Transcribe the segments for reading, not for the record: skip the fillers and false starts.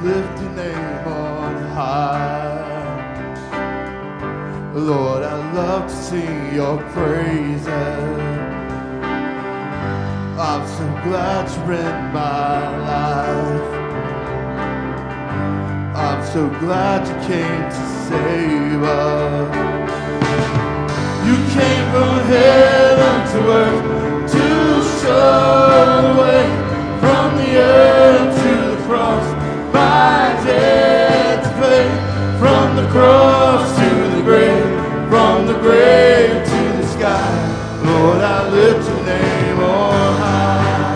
lift your name on high. Lord, I love to sing your praises. I'm so glad you're in my life. I'm so glad you came to save us. You came from heaven to earth to show the way, from the earth to the cross, my debt to pay, from the cross to the grave, from the grave to the sky. Lord, I lift your name on high.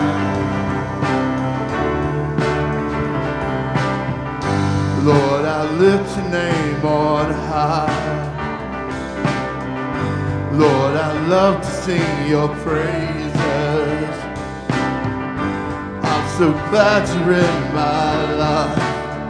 Lord, I lift your name on high. Lord, I love to sing your praises. I'm so glad you're in my life.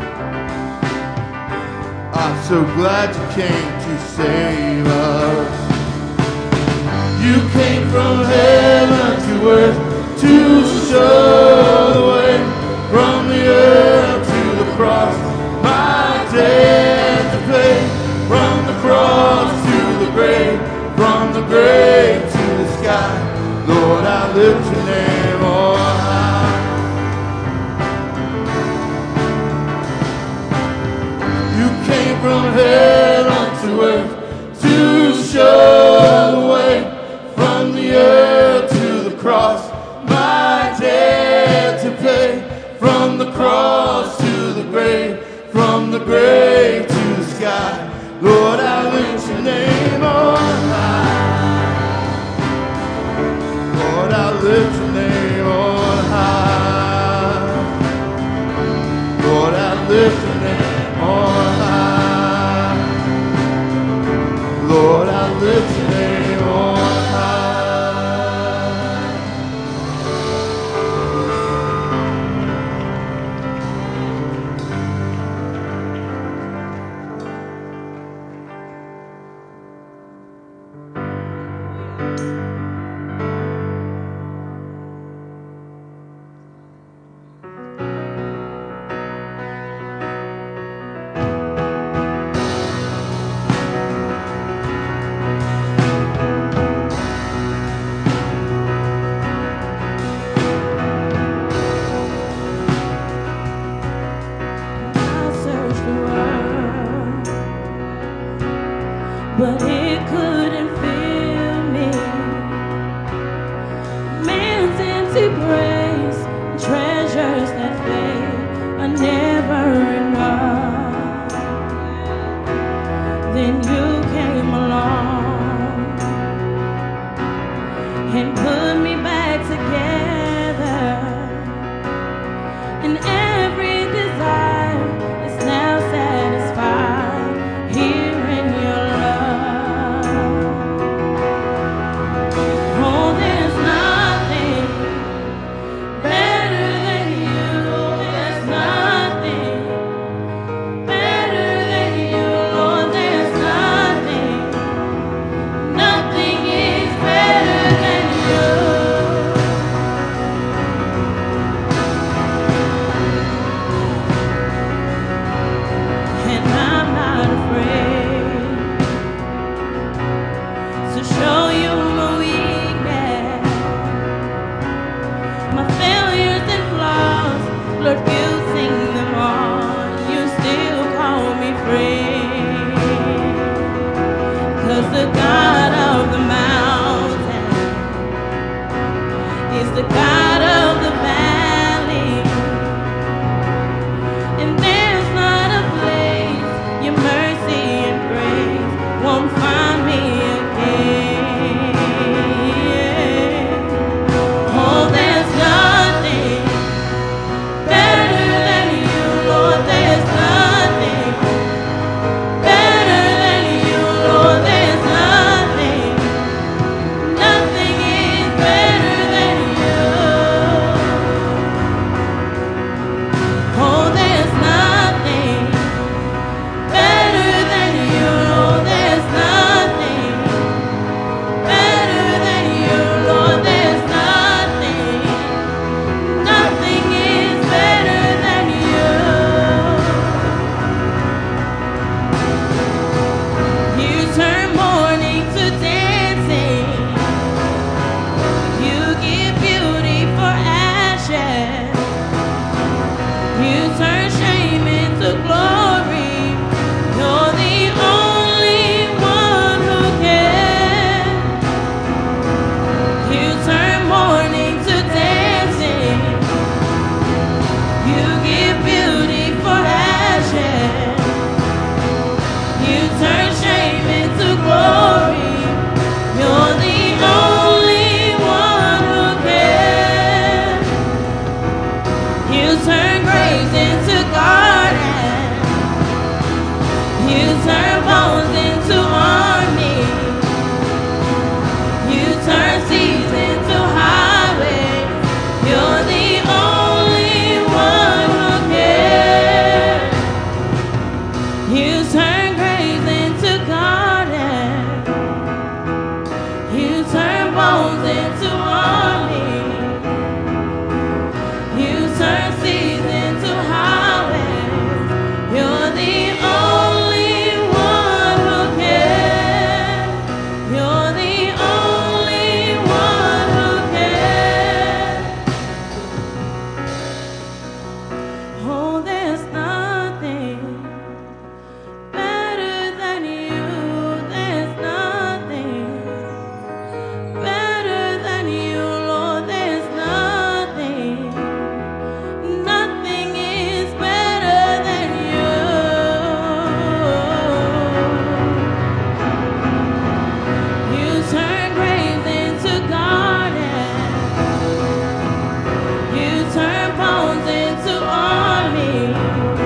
I'm so glad you came to save us. You came from heaven to earth to show the way, from the earth to the cross, my debt to pay, from the cross to the grave, from the grave to the sky. Lord, I lift your name on high. You came from heaven to earth to show the way, from the earth to the cross, my debt to pay, from the cross to the grave, from the grave to the sky. Lord, I lift your name on high. Lord, I lift your name on high. Lord, I lift your name on high. Lord, I lift your name on but it couldn't fill me. Man's empty praise, treasures that fade are never enough. Then you came along and put me back together, and every desire is now satisfied here in your love. Oh, there's nothing better than you. There's nothing better than you. Lord, there's nothing is better than you. You turn graves into gardens. You turn bones into armies. You turn seas into highways. You're the only one who cares. You turn graves into gardens. You turn bones into armies. You turn seas into highways. You're the only one who cares. You're the only one who cares. Oh, there's nothing better than you. There's nothing better than you, Lord. There's nothing. Nothing is better than you. You turn graves into gardens. You turn bones into armies.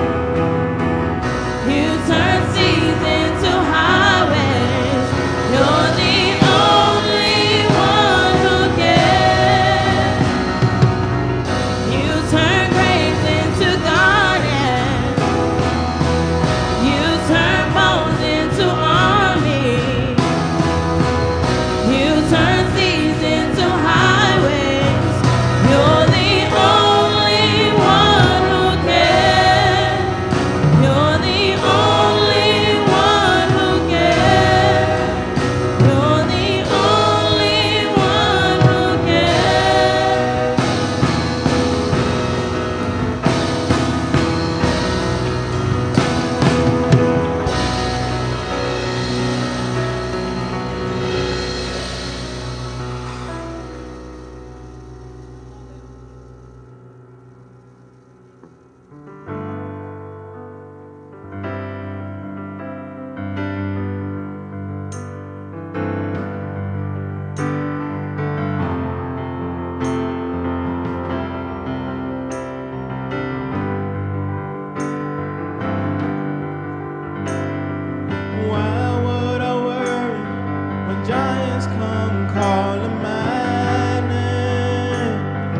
You turn seas into highways. You're the only one who cares. You turn graves into gardens. You turn bones into armies. You turn seas into highways. You're the only one who cares. You're the only one who cares. You're the only one who cares. Why would I worry when giants come calling my name?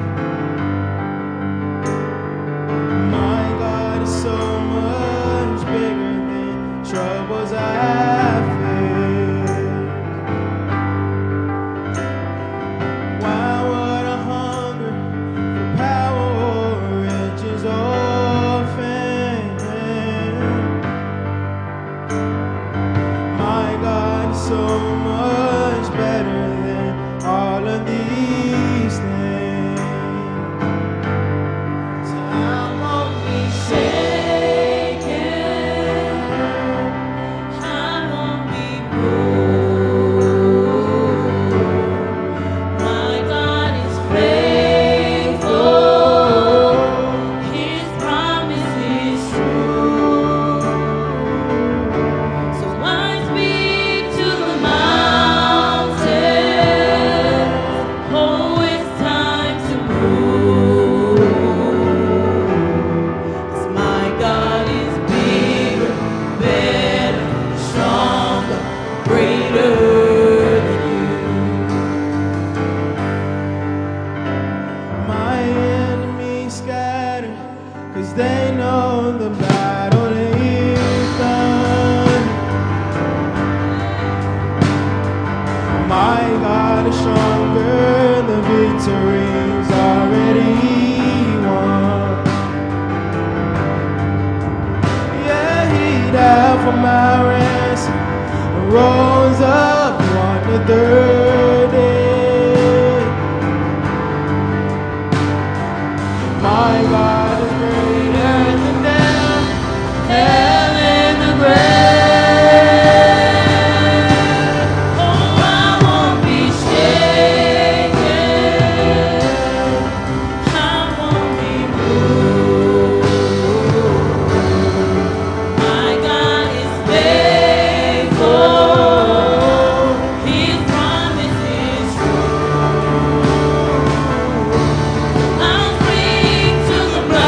My God is so much bigger than troubles I face. Why would I hunger for power or riches or fame? My God is so much better than all of these things. So I won't be shaken. I won't be moved. My God is faithful. His promise is true. So I speak to the mountain. Oh, it's time to move. 'Cause my God is bigger, better, stronger, greater than you. My enemies scatter, 'cause they know the battle is done. My God is stronger, the victory's already won. Yeah, he died for my ransom and rose up on the third day. My God is greater than death, hell, and the grave. Oh, I won't be shaken. I won't be moved. My God is faithful. His promise is true. I'll speak to the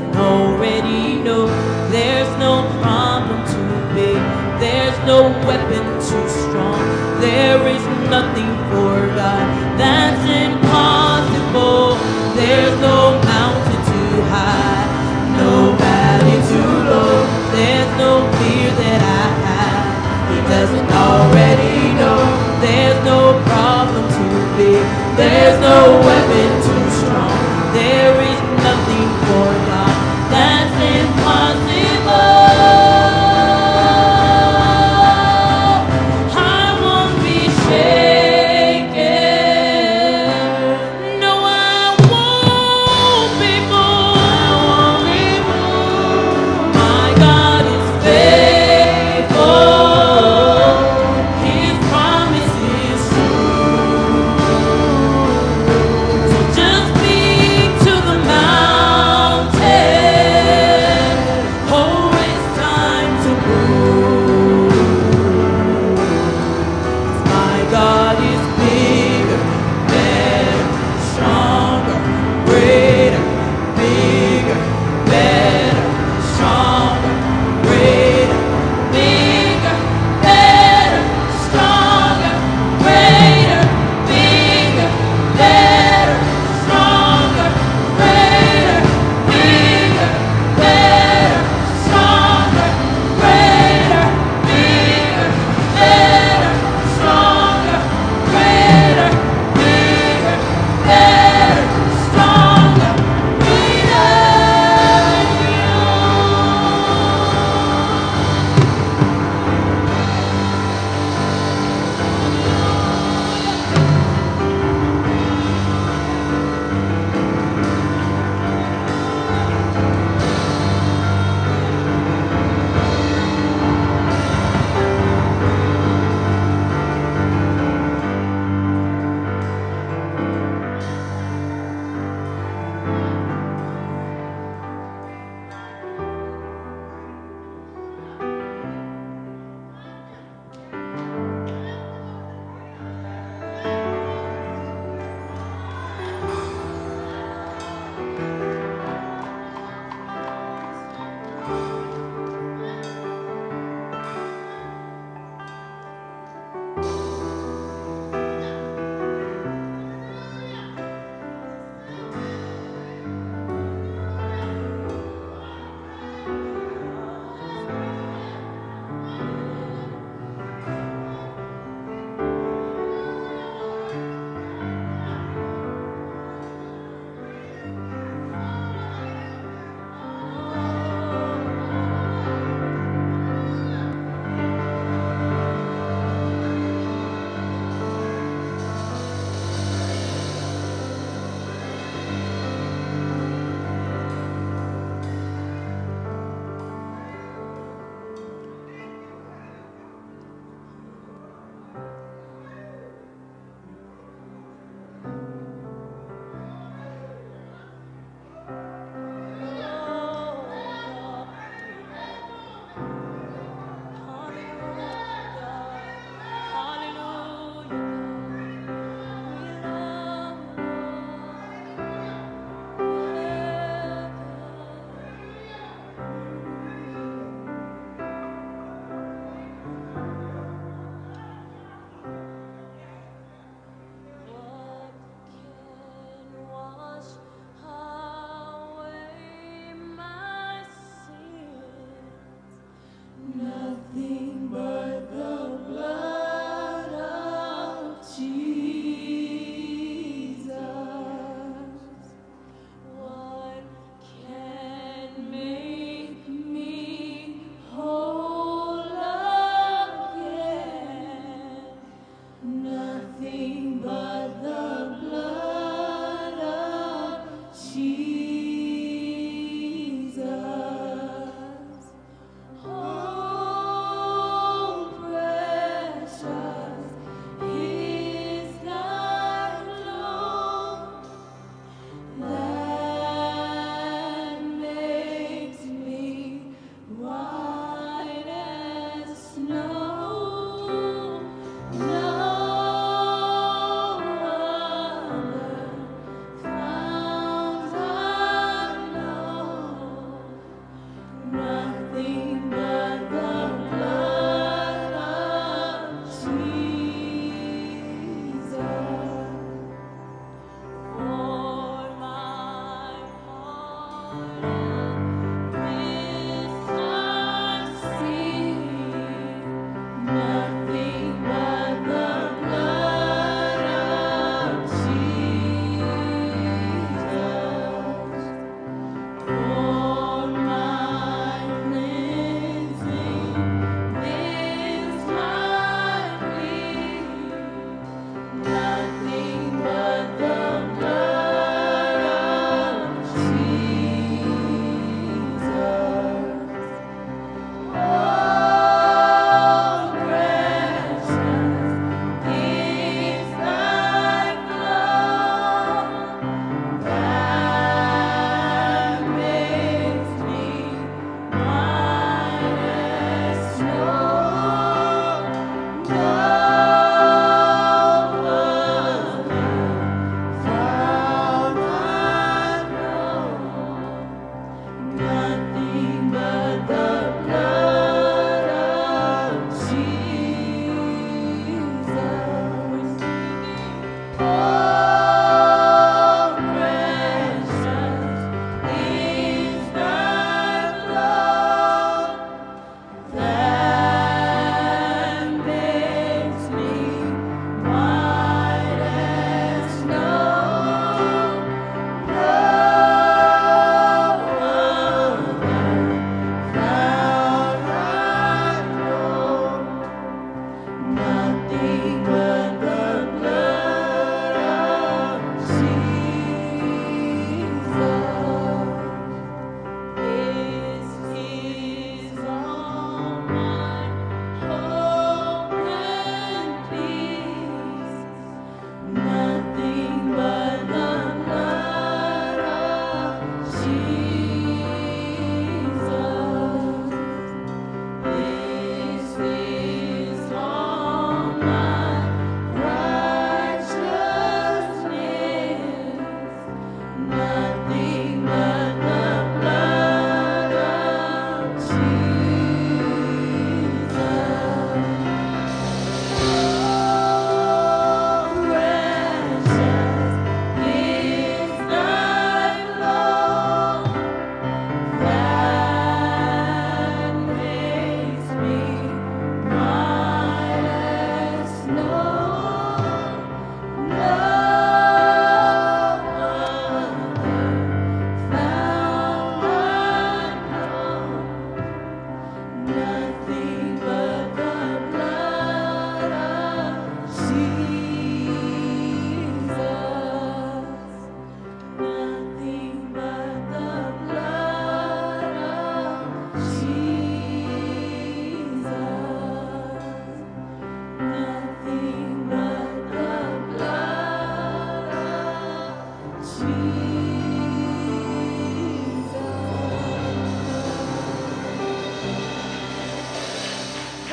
doesn't already know. There's no problem too big, there's no weapon too strong. There is nothing for God that's impossible. There's no mountain too high, no valley too low. There's no fear that I have He doesn't already know. There's no problem too big, there's no weapon too strong. There is nothing for God that's impossible. I won't be shaken.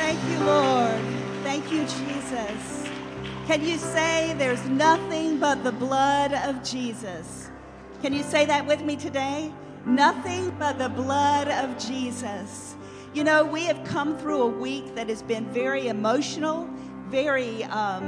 Thank you, Lord. Thank you, Jesus. Can you say there's nothing but the blood of Jesus? Can you say that with me today? Nothing but the blood of Jesus. You know, we have come through a week that has been very emotional, very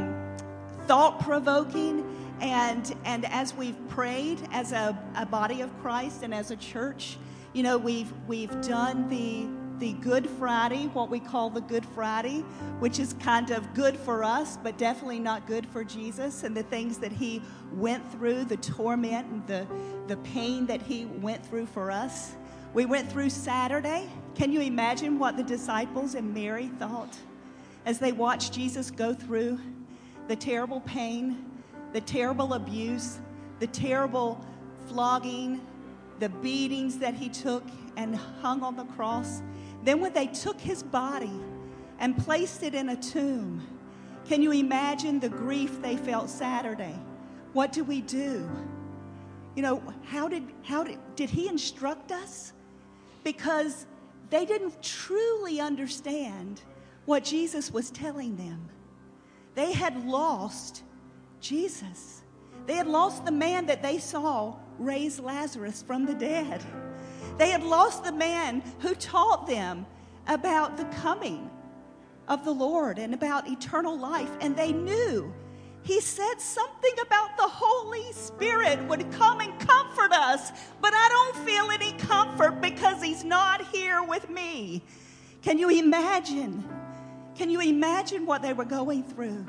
thought-provoking, and as we've prayed as a body of Christ and as a church, you know, we've done the Good Friday, what we call the Good Friday, which is kind of good for us, but definitely not good for Jesus and the things that he went through, the torment and the pain that he went through for us. We went through Saturday. Can you imagine what the disciples and Mary thought as they watched Jesus go through the terrible pain, the terrible abuse, the terrible flogging, the beatings that he took and hung on the cross? Then when they took his body and placed it in a tomb, can you imagine the grief they felt Saturday? What do we do? You know, how did he instruct us? Because they didn't truly understand what Jesus was telling them. They had lost Jesus. They had lost the man that they saw raise Lazarus from the dead. They had lost the man who taught them about the coming of the Lord and about eternal life. And they knew he said something about the Holy Spirit would come and comfort us. But I don't feel any comfort because he's not here with me. Can you imagine? Can you imagine what they were going through?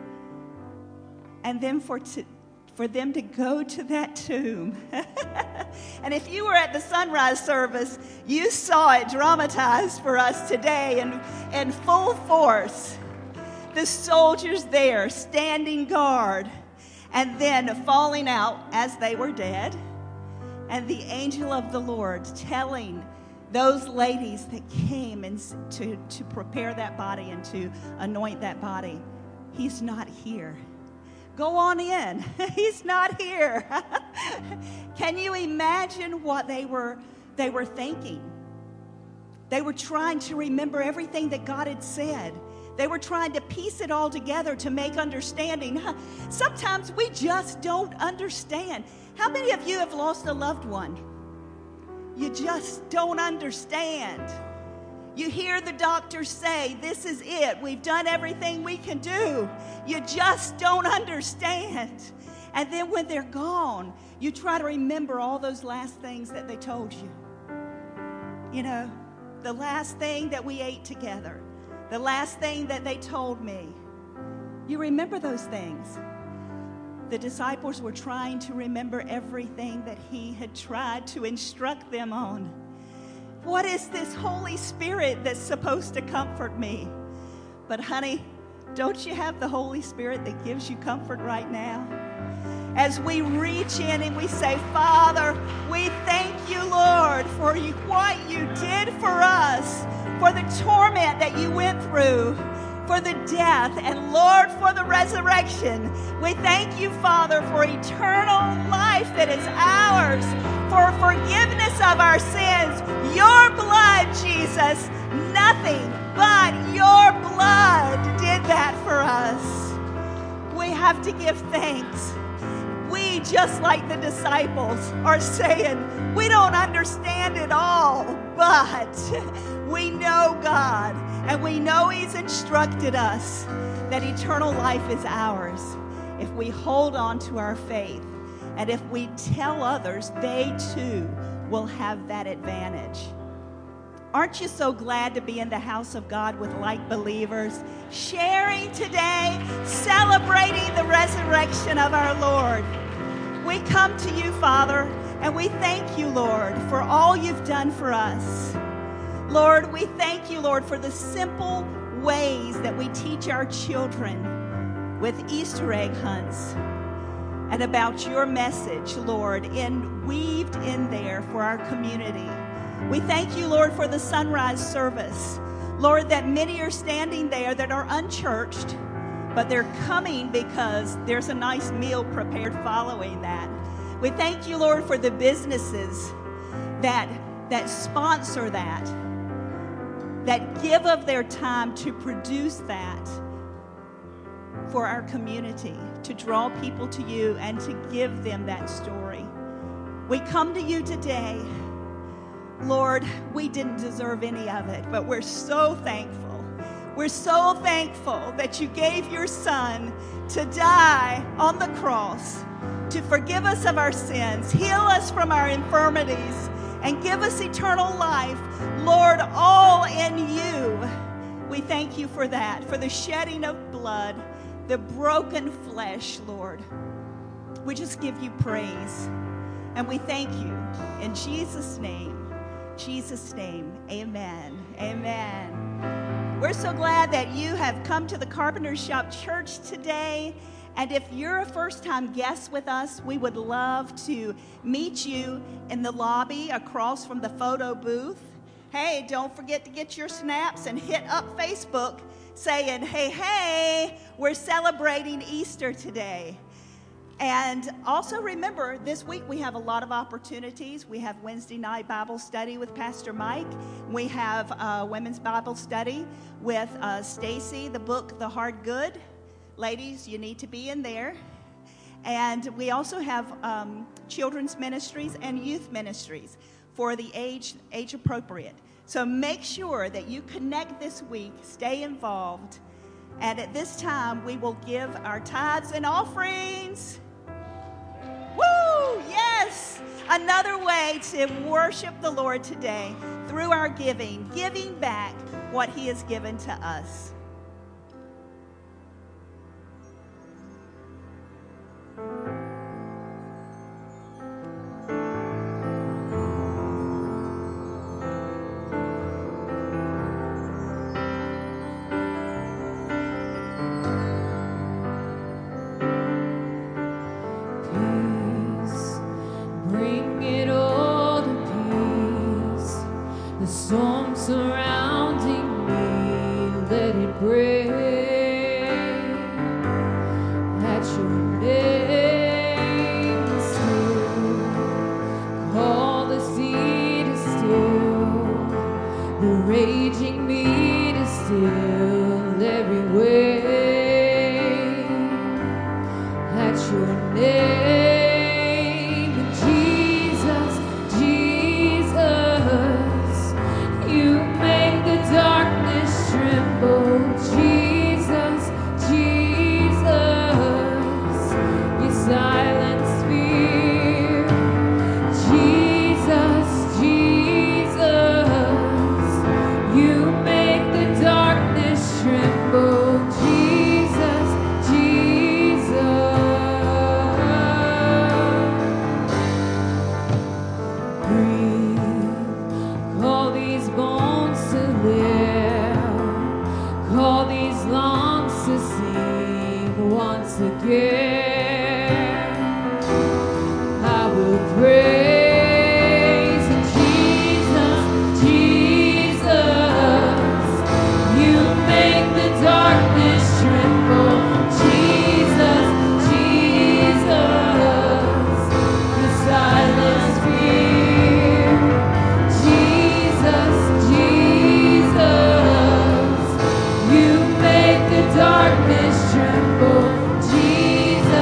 And then for them to go to that tomb. And if you were at the sunrise service, you saw it dramatized for us today in full force. The soldiers there standing guard and then falling out as they were dead. And the angel of the Lord telling those ladies that came and to prepare that body and to anoint that body, he's not here. Go on in. He's not here. Can you imagine what they were thinking? They were trying to remember everything that God had said. They were trying to piece it all together to make understanding. Sometimes we just don't understand. How many of you have lost a loved one? You just don't understand. You hear the doctor say, this is it. We've done everything we can do. You just don't understand. And then when they're gone, you try to remember all those last things that they told you. You know, the last thing that we ate together, the last thing that they told me. You remember those things. The disciples were trying to remember everything that he had tried to instruct them on. What is this Holy Spirit that's supposed to comfort me? But honey, don't you have the Holy Spirit that gives you comfort right now? As we reach in and we say, Father, we thank you, Lord, for what you did for us, for the torment that you went through, for the death, and Lord, for the resurrection. We thank you, Father, for eternal life that is ours, for forgiveness of our sins. Your blood, Jesus, nothing but your blood did that for us. We have to give thanks. We, just like the disciples, are saying, we don't understand it all, but we know God, and we know he's instructed us that eternal life is ours if we hold on to our faith. And if we tell others, they too will have that advantage. Aren't you so glad to be in the house of God with like believers, sharing today, celebrating the resurrection of our Lord? We come to you, Father, and we thank you, Lord, for all you've done for us. Lord, we thank you, Lord, for the simple ways that we teach our children with Easter egg hunts and about your message, Lord, weaved in there for our community. We thank you, Lord, for the sunrise service. Lord, that many are standing there that are unchurched, but they're coming because there's a nice meal prepared following that. We thank you, Lord, for the businesses that sponsor that. that give of their time to produce that for our community, to draw people to you and to give them that story. We come to you today. Lord, we didn't deserve any of it, but we're so thankful. We're so thankful that you gave your Son to die on the cross, to forgive us of our sins, heal us from our infirmities, and give us eternal life. Lord, all in you. We thank you for that, for the shedding of blood, the broken flesh, Lord. We just give you praise. And we thank you in Jesus' name. Jesus' name, amen. Amen. We're so glad that you have come to the Carpenter Shop Church today. And if you're a first-time guest with us, we would love to meet you in the lobby across from the photo booth. Hey, don't forget to get your snaps and hit up Facebook saying, hey, we're celebrating Easter today. And also remember, this week we have a lot of opportunities. We have Wednesday night Bible study with Pastor Mike. We have women's Bible study with Stacy, the book, The Hard Good. Ladies, you need to be in there. And we also have children's ministries and youth ministries for the age appropriate. So make sure that you connect this week, stay involved. And at this time, we will give our tithes and offerings. Woo! Yes! Another way to worship the Lord today through our giving back what He has given to us. Surrounding me, let it break. At your name is still, call the sea to still, the raging me to still every wave. At your name, Jesus, Jesus, you make the darkness tremble. Jesus, Jesus, you silence fear. Jesus, Jesus, you make the darkness tremble. Jesus, Jesus. Breathe, call these bones to live, call these lungs to sing once again. I will praise Jesus, Jesus, you make the darkness tremble. Jesus, Jesus, you silence fear. Jesus, Jesus, you make the darkness tremble. Jesus,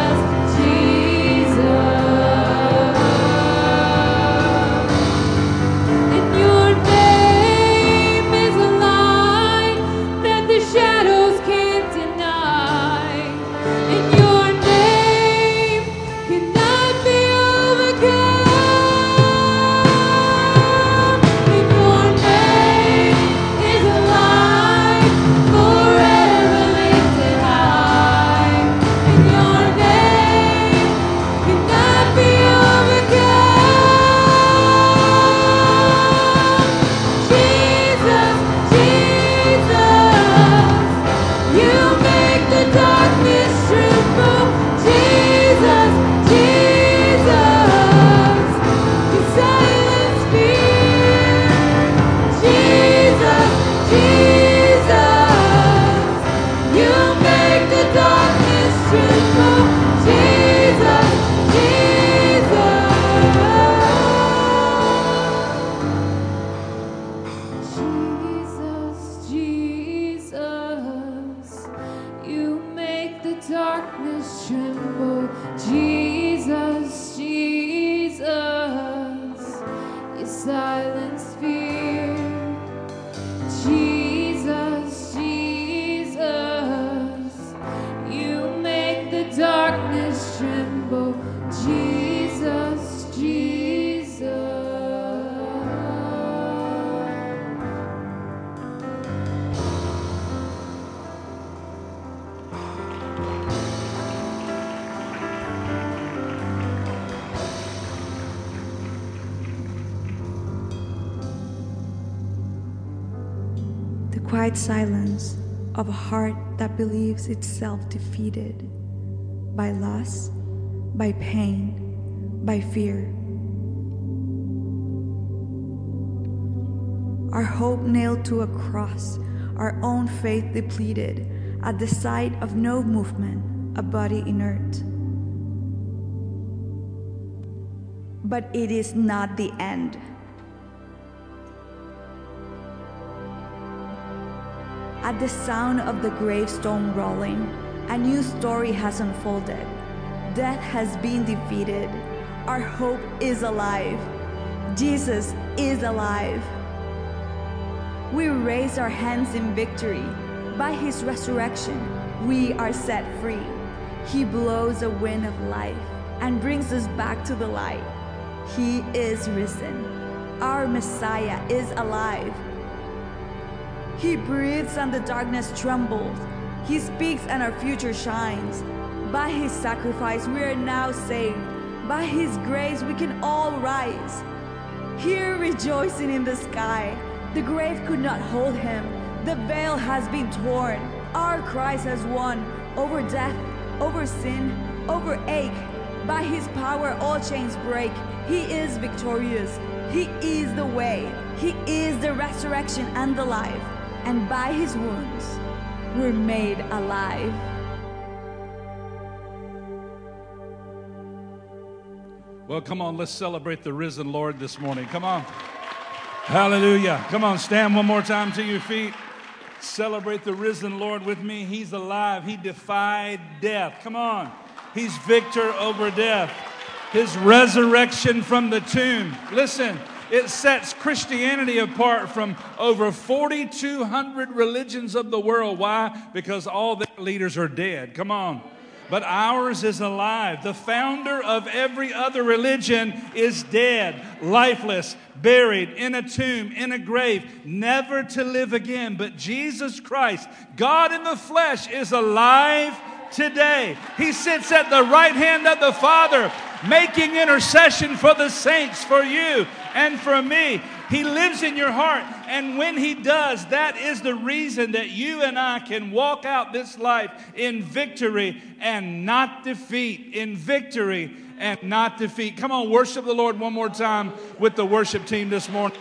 The quiet silence of a heart that believes itself defeated by loss, by pain, by fear. Our hope nailed to a cross, our own faith depleted, at the sight of no movement, a body inert. But it is not the end. At the sound of the gravestone rolling, a new story has unfolded. Death has been defeated. Our hope is alive. Jesus is alive. We raise our hands in victory. By his resurrection, we are set free. He blows a wind of life and brings us back to the light. He is risen. Our Messiah is alive. He breathes and the darkness trembles. He speaks and our future shines. By his sacrifice we are now saved. By his grace we can all rise. Here rejoicing in the sky, the grave could not hold him. The veil has been torn. Our Christ has won over death, over sin, over ache. By his power all chains break. He is victorious. He is the way. He is the resurrection and the life. And by his wounds, we're made alive. Well, come on, let's celebrate the risen Lord this morning. Come on. Hallelujah. Come on, stand one more time to your feet. Celebrate the risen Lord with me. He's alive. He defied death. Come on. He's victor over death. His resurrection from the tomb. Listen. It sets Christianity apart from over 4,200 religions of the world. Why? Because all their leaders are dead. Come on. But ours is alive. The founder of every other religion is dead, lifeless, buried in a tomb, in a grave, never to live again. But Jesus Christ, God in the flesh, is alive today. He sits at the right hand of the Father, making intercession for the saints, for you and for me. He lives in your heart, and when he does, that is the reason that you and I can walk out this life in victory and not defeat. In victory and not defeat. Come on, worship the Lord one more time with the worship team this morning.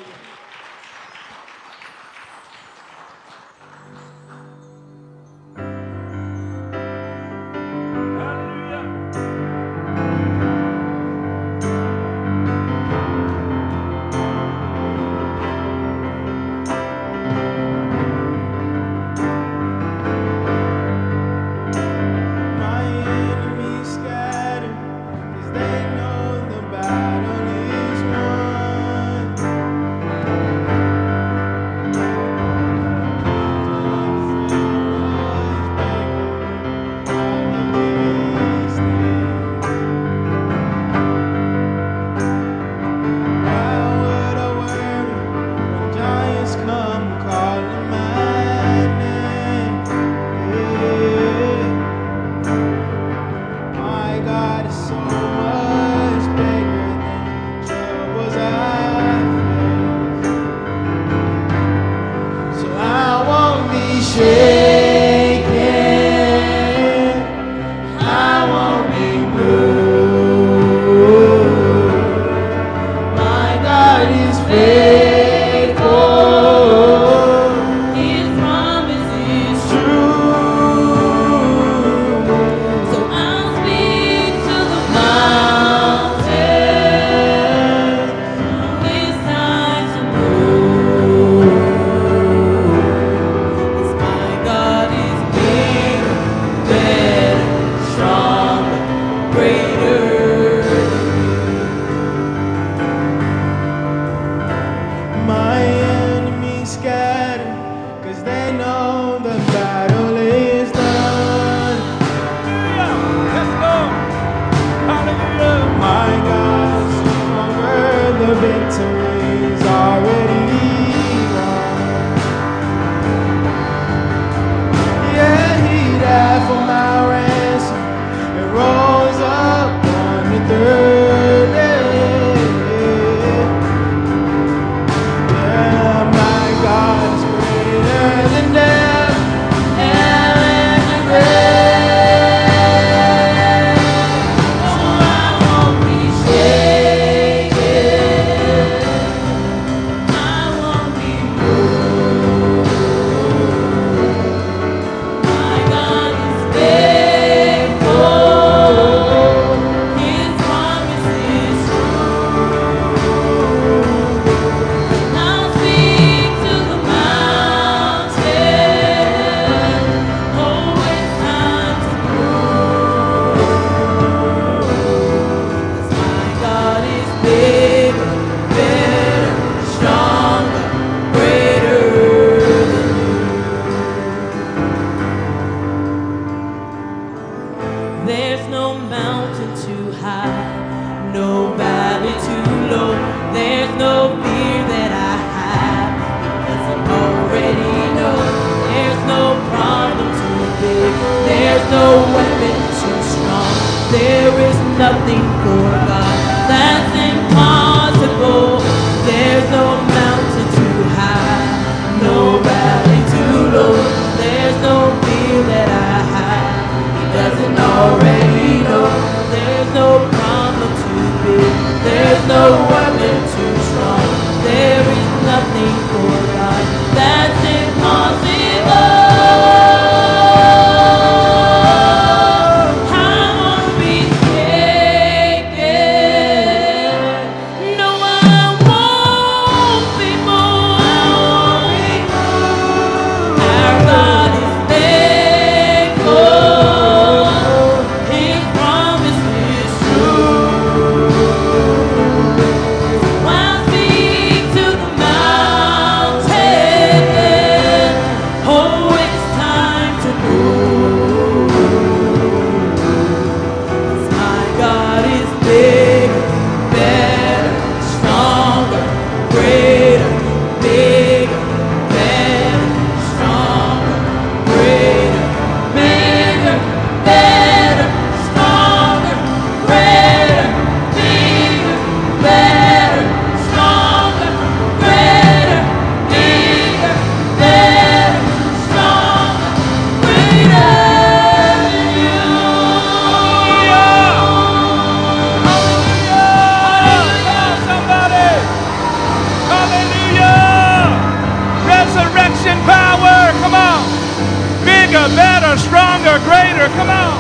bigger, better, stronger, greater. Come on.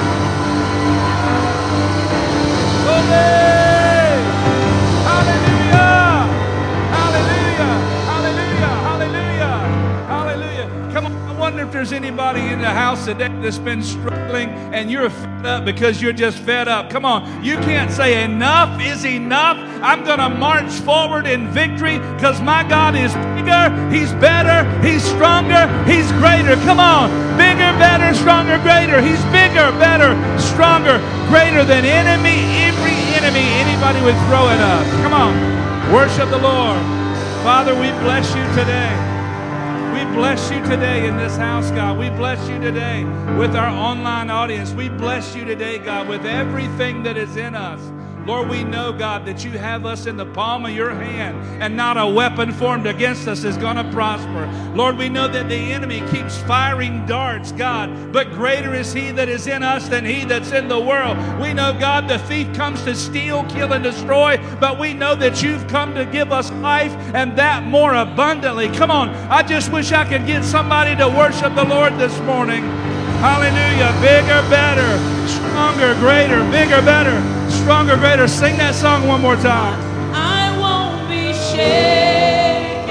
Glory. Hallelujah. Hallelujah. Hallelujah. Hallelujah. Hallelujah. Come on. I wonder if there's anybody in the house today that's been struggling and you're fed up because you're just fed up. Come on. You can't say enough is enough. I'm going to march forward in victory because my God is bigger, He's better, He's stronger, He's greater. Come on. Bigger, better, stronger, greater. He's bigger, better, stronger, greater than every enemy anybody would throw at us. Come on. Worship the Lord. Father, we bless you today. We bless you today in this house, God. We bless you today with our online audience. We bless you today, God, with everything that is in us. Lord, we know, God, that you have us in the palm of your hand and not a weapon formed against us is going to prosper. Lord, we know that the enemy keeps firing darts, God, but greater is he that is in us than he that's in the world. We know, God, the thief comes to steal, kill, and destroy, but we know that you've come to give us life and that more abundantly. Come on, I just wish I could get somebody to worship the Lord this morning. Hallelujah. Bigger, better, stronger, greater, bigger, better, stronger, greater. Sing that song one more time. I won't be shaken.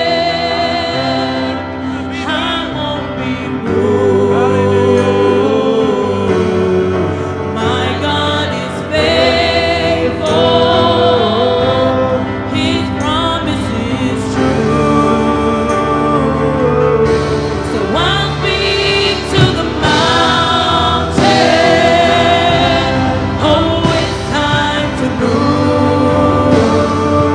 I won't be moved. My God is faithful. His promise is true. So I'll speak to the mountain. Oh, it's time to move.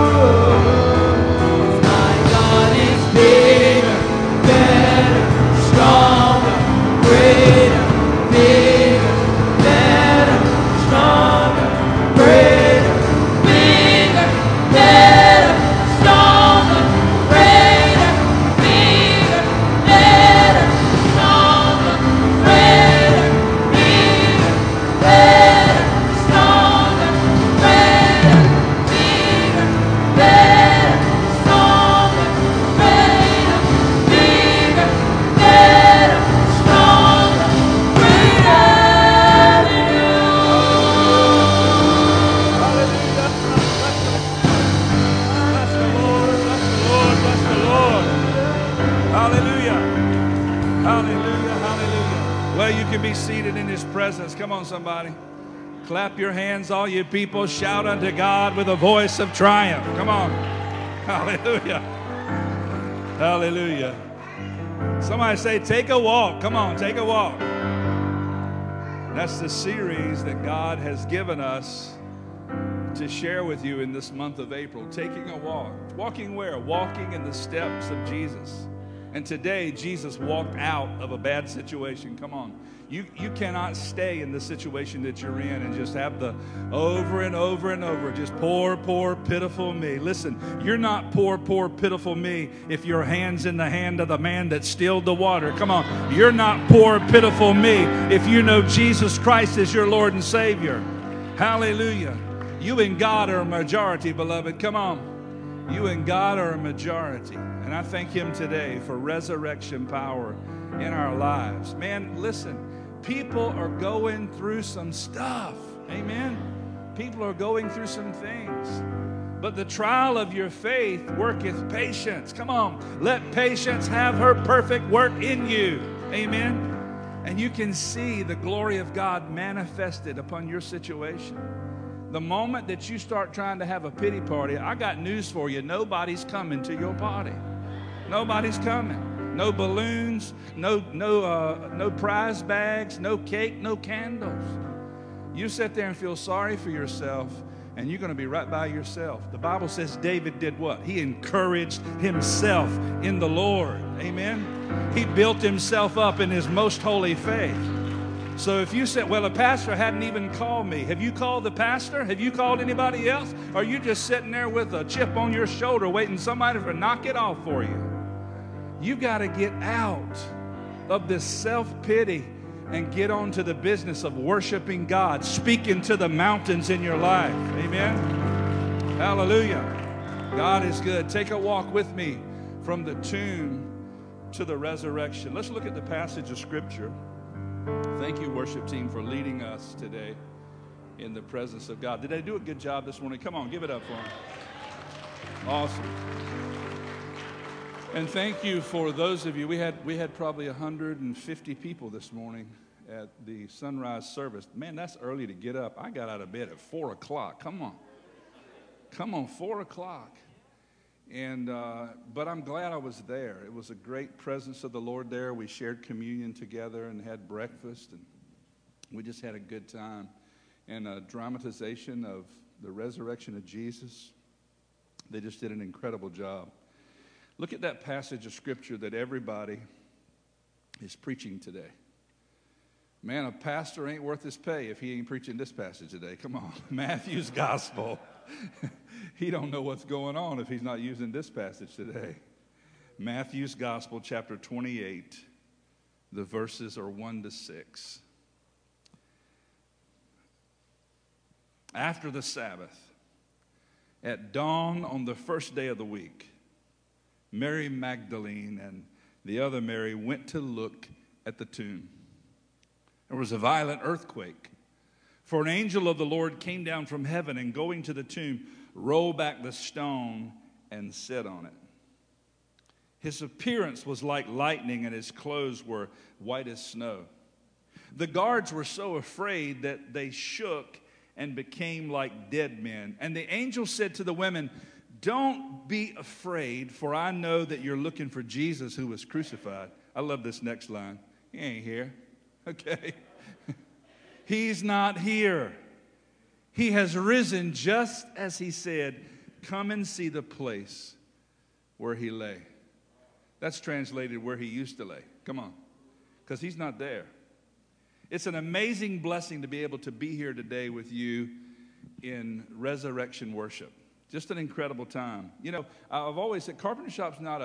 My God is bigger, better, stronger, greater, bigger, better, stronger, greater, bigger, better, stronger, greater, bigger, better, stronger, greater, bigger, better, stronger, greater, bigger, better, stronger, greater, bigger, better, stronger, greater than you. Hallelujah. Bless the Lord. Bless the Lord. Bless the Lord. Hallelujah. Hallelujah. Hallelujah. Well, you can be seated in his presence. Come on, somebody. Clap your hands, all you people. Shout unto God with a voice of triumph. Come on. Hallelujah. Hallelujah. Somebody say, take a walk. Come on, take a walk. That's the series that God has given us to share with you in this month of April. Taking a walk. Walking where? Walking in the steps of Jesus. And today, Jesus walked out of a bad situation. Come on. You cannot stay in the situation that you're in and just have the over and over and over, just poor, poor, pitiful me. Listen, you're not poor, poor, pitiful me if your hand's in the hand of the man that stilled the water. Come on. You're not poor, pitiful me if you know Jesus Christ is your Lord and Savior. Hallelujah. You and God are a majority, beloved. Come on. You and God are a majority. And I thank Him today for resurrection power in our lives. Man, listen, people are going through some stuff. Amen. People are going through some things. But the trial of your faith worketh patience. Come on. Let patience have her perfect work in you. Amen. And you can see the glory of God manifested upon your situation. The moment that you start trying to have a pity party, I got news for you. Nobody's coming to your party. Nobody's coming. No balloons, no prize bags, no cake, no candles. You sit there and feel sorry for yourself, and you're going to be right by yourself. The Bible says David did what? He encouraged himself in the Lord. Amen? He built himself up in his most holy faith. So if you said, well, the pastor hadn't even called me. Have you called the pastor? Have you called anybody else? Or are you just sitting there with a chip on your shoulder waiting somebody to knock it off for you? You've got to get out of this self-pity and get on to the business of worshiping God, speaking to the mountains in your life. Amen? Hallelujah. God is good. Take a walk with me from the tomb to the resurrection. Let's look at the passage of Scripture. Thank you, worship team, for leading us today in the presence of God. Did they do a good job this morning? Come on, give it up for them. Awesome. And thank you for those of you. We had probably 150 people this morning at the sunrise service. Man, that's early to get up. I got out of bed at 4 o'clock. Come on, 4 o'clock. And but I'm glad I was there. It was a great presence of the Lord there. We shared communion together and had breakfast, and we just had a good time. And a dramatization of the resurrection of Jesus. They just did an incredible job. Look at that passage of Scripture that everybody is preaching today. Man, a pastor ain't worth his pay if he ain't preaching this passage today. Come on, Matthew's gospel. He don't know what's going on if he's not using this passage today. Matthew's gospel, chapter 28, the verses are 1 to 6. After the Sabbath, at dawn on the first day of the week, Mary Magdalene and the other Mary went to look at the tomb. There was a violent earthquake, for an angel of the Lord came down from heaven and going to the tomb, rolled back the stone and sat on it. His appearance was like lightning and his clothes were white as snow. The guards were so afraid that they shook and became like dead men. And the angel said to the women, "Don't be afraid, for I know that you're looking for Jesus who was crucified." I love this next line. He ain't here. Okay. He's not here. He has risen just as he said. Come and see the place where he lay. That's translated where he used to lay. Come on. Because he's not there. It's an amazing blessing to be able to be here today with you in resurrection worship. Just an incredible time. You know, I've always said Carpenter Shop's not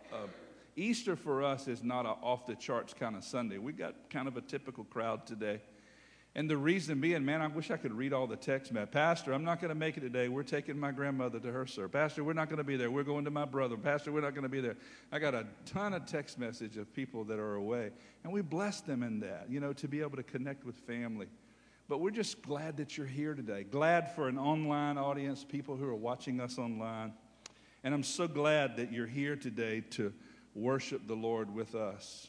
Easter for us is not an off-the-charts kind of Sunday. We got kind of a typical crowd today. And the reason being, man, I wish I could read all the text, man. Pastor, I'm not going to make it today. We're taking my grandmother to her service. Pastor, we're not going to be there. We're going to my brother. Pastor, we're not going to be there. I got a ton of text message of people that are away. And we bless them in that, you know, to be able to connect with family. But we're just glad that you're here today. Glad for an online audience, people who are watching us online. And I'm so glad that you're here today to worship the Lord with us.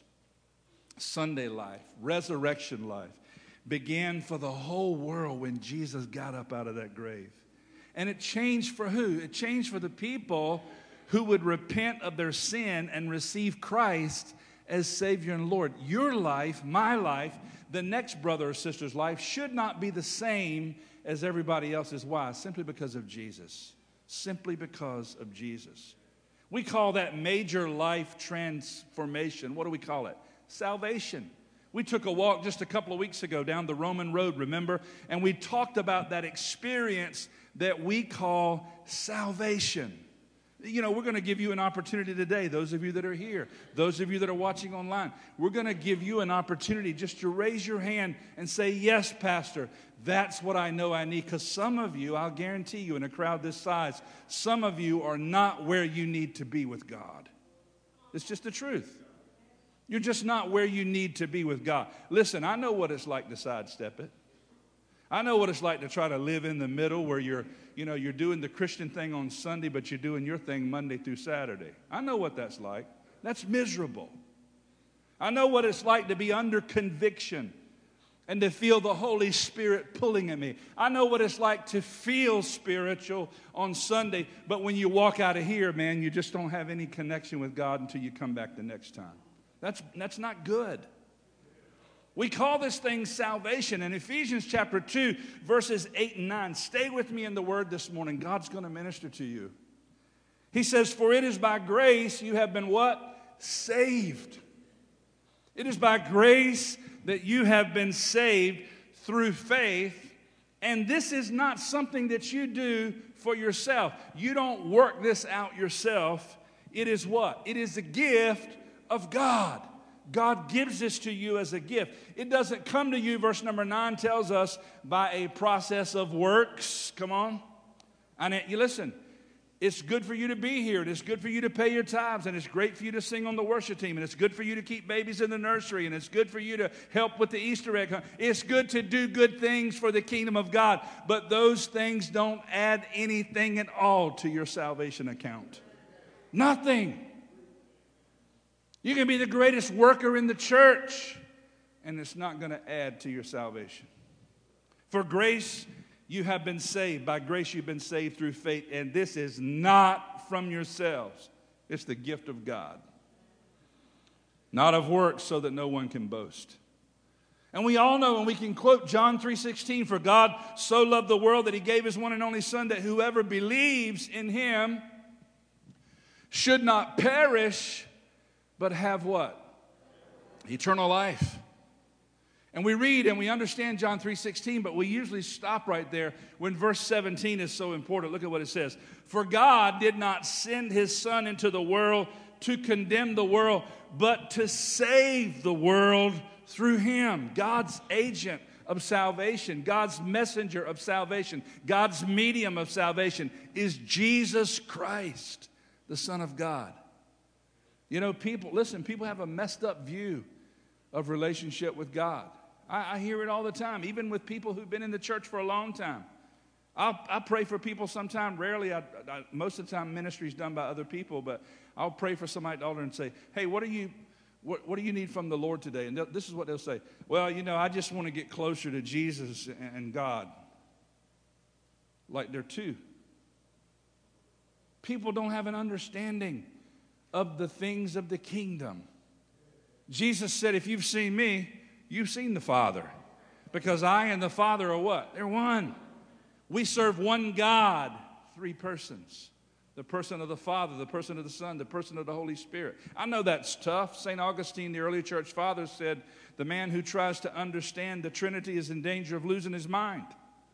Sunday life, resurrection life, began for the whole world when Jesus got up out of that grave. And it changed for who? It changed for the people who would repent of their sin and receive Christ as Savior and Lord. Your life, my life, the next brother or sister's life should not be the same as everybody else's. Why? Simply because of Jesus. Simply because of Jesus. We call that major life transformation. What do we call it? Salvation. We took a walk just a couple of weeks ago down the Roman road, remember? And we talked about that experience that we call salvation. You know, we're going to give you an opportunity today, those of you that are here, those of you that are watching online. We're going to give you an opportunity just to raise your hand and say, "Yes, Pastor, that's what I know I need." Because some of you, I'll guarantee you, in a crowd this size, some of you are not where you need to be with God. It's just the truth. You're just not where you need to be with God. Listen, I know what it's like to sidestep it. I know what it's like to try to live in the middle where you're doing the Christian thing on Sunday, but you're doing your thing Monday through Saturday. I know what that's like. That's miserable. I know what it's like to be under conviction and to feel the Holy Spirit pulling at me. I know what it's like to feel spiritual on Sunday, but when you walk out of here, man, you just don't have any connection with God until you come back the next time. That's not good. We call this thing salvation. In Ephesians chapter 2, verses 8 and 9. Stay with me in the Word this morning. God's going to minister to you. He says, "For it is by grace you have been" what? Saved. It is by grace that you have been saved through faith. And this is not something that you do for yourself. You don't work this out yourself. It is what? It is a gift of God. God gives this to you as a gift. It doesn't come to you, verse number 9 tells us, by a process of works. Come on. And you listen, It's good for you to be here, and it's good for you to pay your tithes, and it's great for you to sing on the worship team, and it's good for you to keep babies in the nursery, and it's good for you to help with the Easter egg hunt. It's good to do good things for the kingdom of God, but those things don't add anything at all to your salvation account. Nothing. You can be the greatest worker in the church, and it's not going to add to your salvation. For grace, you have been saved. By grace, you've been saved through faith. And this is not from yourselves. It's the gift of God. Not of works, so that no one can boast. And we all know, and we can quote John 3:16, for God so loved the world that he gave his one and only Son, that whoever believes in him should not perish, but have what? Eternal life. And we read and we understand John 3:16, but we usually stop right there when verse 17 is so important. Look at what it says. For God did not send his Son into the world to condemn the world, but to save the world through him. God's agent of salvation, God's messenger of salvation, God's medium of salvation is Jesus Christ, the Son of God. You know, people have a messed up view of relationship with God. I hear it all the time, even with people who've been in the church for a long time. I pray for people sometime, rarely. Most of the time ministry is done by other people, but I'll pray for somebody at the altar and say, hey, what do you need from the Lord today? And this is what they'll say. Well, I just want to get closer to Jesus and God. Like they're two. People don't have an understanding of the things of the kingdom. Jesus said, if you've seen me, you've seen the Father. Because I and the Father are what? They're one. We serve one God, three persons. The person of the Father, the person of the Son, the person of the Holy Spirit. I know that's tough. St. Augustine, the early church father, said, the man who tries to understand the Trinity is in danger of losing his mind.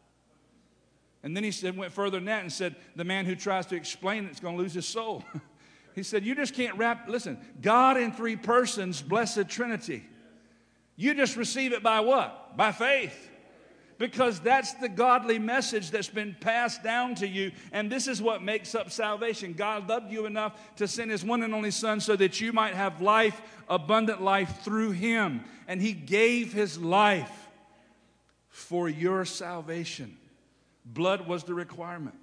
And then he went further than that and said, the man who tries to explain it is going to lose his soul. He said, you just can't listen, God in three persons, blessed Trinity. You just receive it by what? By faith. Because that's the godly message that's been passed down to you. And this is what makes up salvation. God loved you enough to send his one and only Son so that you might have life, abundant life through him. And he gave his life for your salvation. Blood was the requirement.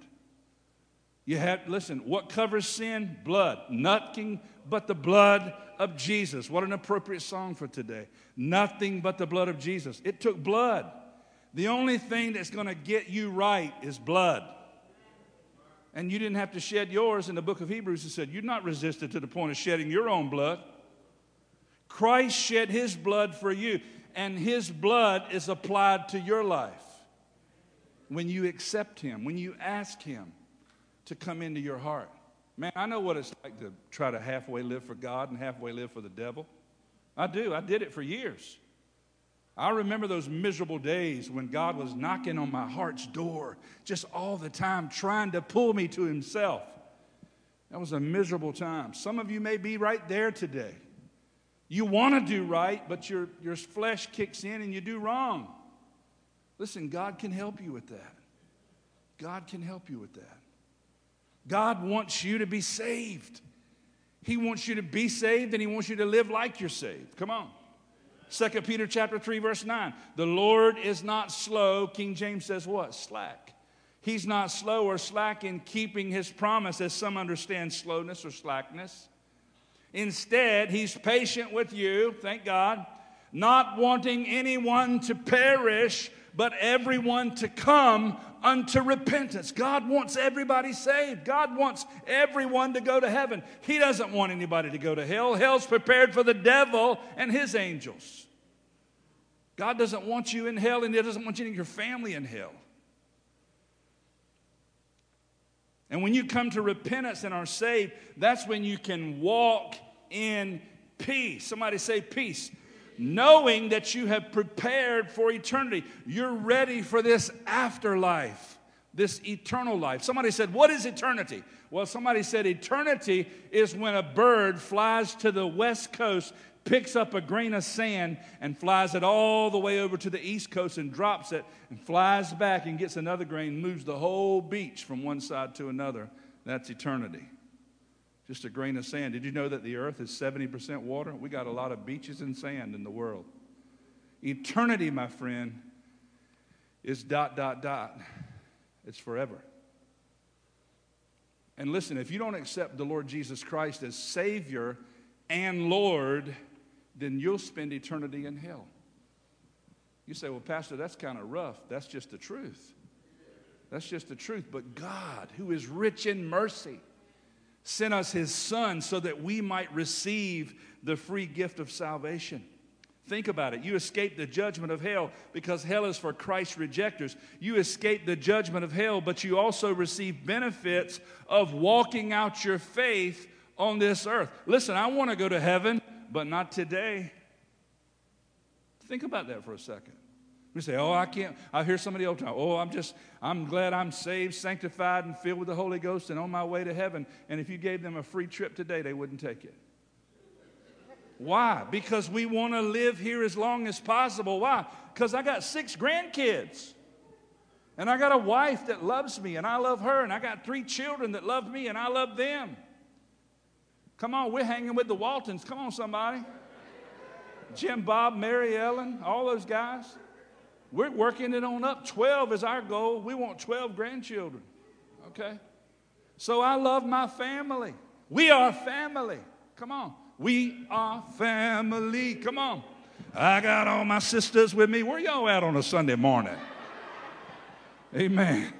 Listen, what covers sin? Blood. Nothing but the blood of Jesus. What an appropriate song for today. Nothing but the blood of Jesus. It took blood. The only thing that's going to get you right is blood. And you didn't have to shed yours. In the book of Hebrews, it said, you're not resisted to the point of shedding your own blood. Christ shed his blood for you, and his blood is applied to your life when you accept him, when you ask him to come into your heart. Man, I know what it's like to try to halfway live for God and halfway live for the devil. I do. I did it for years. I remember those miserable days when God was knocking on my heart's door just all the time, trying to pull me to himself. That was a miserable time. Some of you may be right there today. You want to do right, but your flesh kicks in and you do wrong. Listen, God can help you with that. God can help you with that. God wants you to be saved. He wants you to be saved, and he wants you to live like you're saved. Come on. 2 Peter chapter 3, verse 9. The Lord is not slow. King James says what? Slack. He's not slow or slack in keeping his promise, as some understand slowness or slackness. Instead, he's patient with you, thank God, not wanting anyone to perish, but everyone to come unto repentance. God wants everybody saved. God wants everyone to go to heaven. He doesn't want anybody to go to hell. Hell's prepared for the devil and his angels. God doesn't want you in hell, and he doesn't want you and your family in hell. And when you come to repentance and are saved, that's when you can walk in peace. Somebody say peace. Knowing that you have prepared for eternity. You're ready for this afterlife, this eternal life. Somebody said, what is eternity? Well, somebody said eternity is when a bird flies to the west coast, picks up a grain of sand and flies it all the way over to the east coast and drops it and flies back and gets another grain, moves the whole beach from one side to another. That's eternity. Just a grain of sand. Did you know that the earth is 70% water? We got a lot of beaches and sand in the world. Eternity, my friend, is ... It's forever. And listen, if you don't accept the Lord Jesus Christ as Savior and Lord, then you'll spend eternity in hell. You say, well, Pastor, that's kind of rough. That's just the truth. That's just the truth. But God, who is rich in mercy, sent us his Son so that we might receive the free gift of salvation. Think about it. You escape the judgment of hell because hell is for Christ's rejectors. You escape the judgment of hell, but you also receive benefits of walking out your faith on this earth. Listen, I want to go to heaven, but not today. Think about that for a second. We say, oh, I can't. I hear somebody all the time, oh, I'm glad I'm saved, sanctified, and filled with the Holy Ghost and on my way to heaven. And if you gave them a free trip today, they wouldn't take it. Why? Because we want to live here as long as possible. Why? Because I got 6 grandkids. And I got a wife that loves me, and I love her. And I got 3 children that love me, and I love them. Come on, we're hanging with the Waltons. Come on, somebody. Jim, Bob, Mary Ellen, all those guys. We're working it on up. 12 is our goal. We want 12 grandchildren. Okay? So I love my family. We are family. Come on. We are family. Come on. I got all my sisters with me. Where y'all at on a Sunday morning? Amen.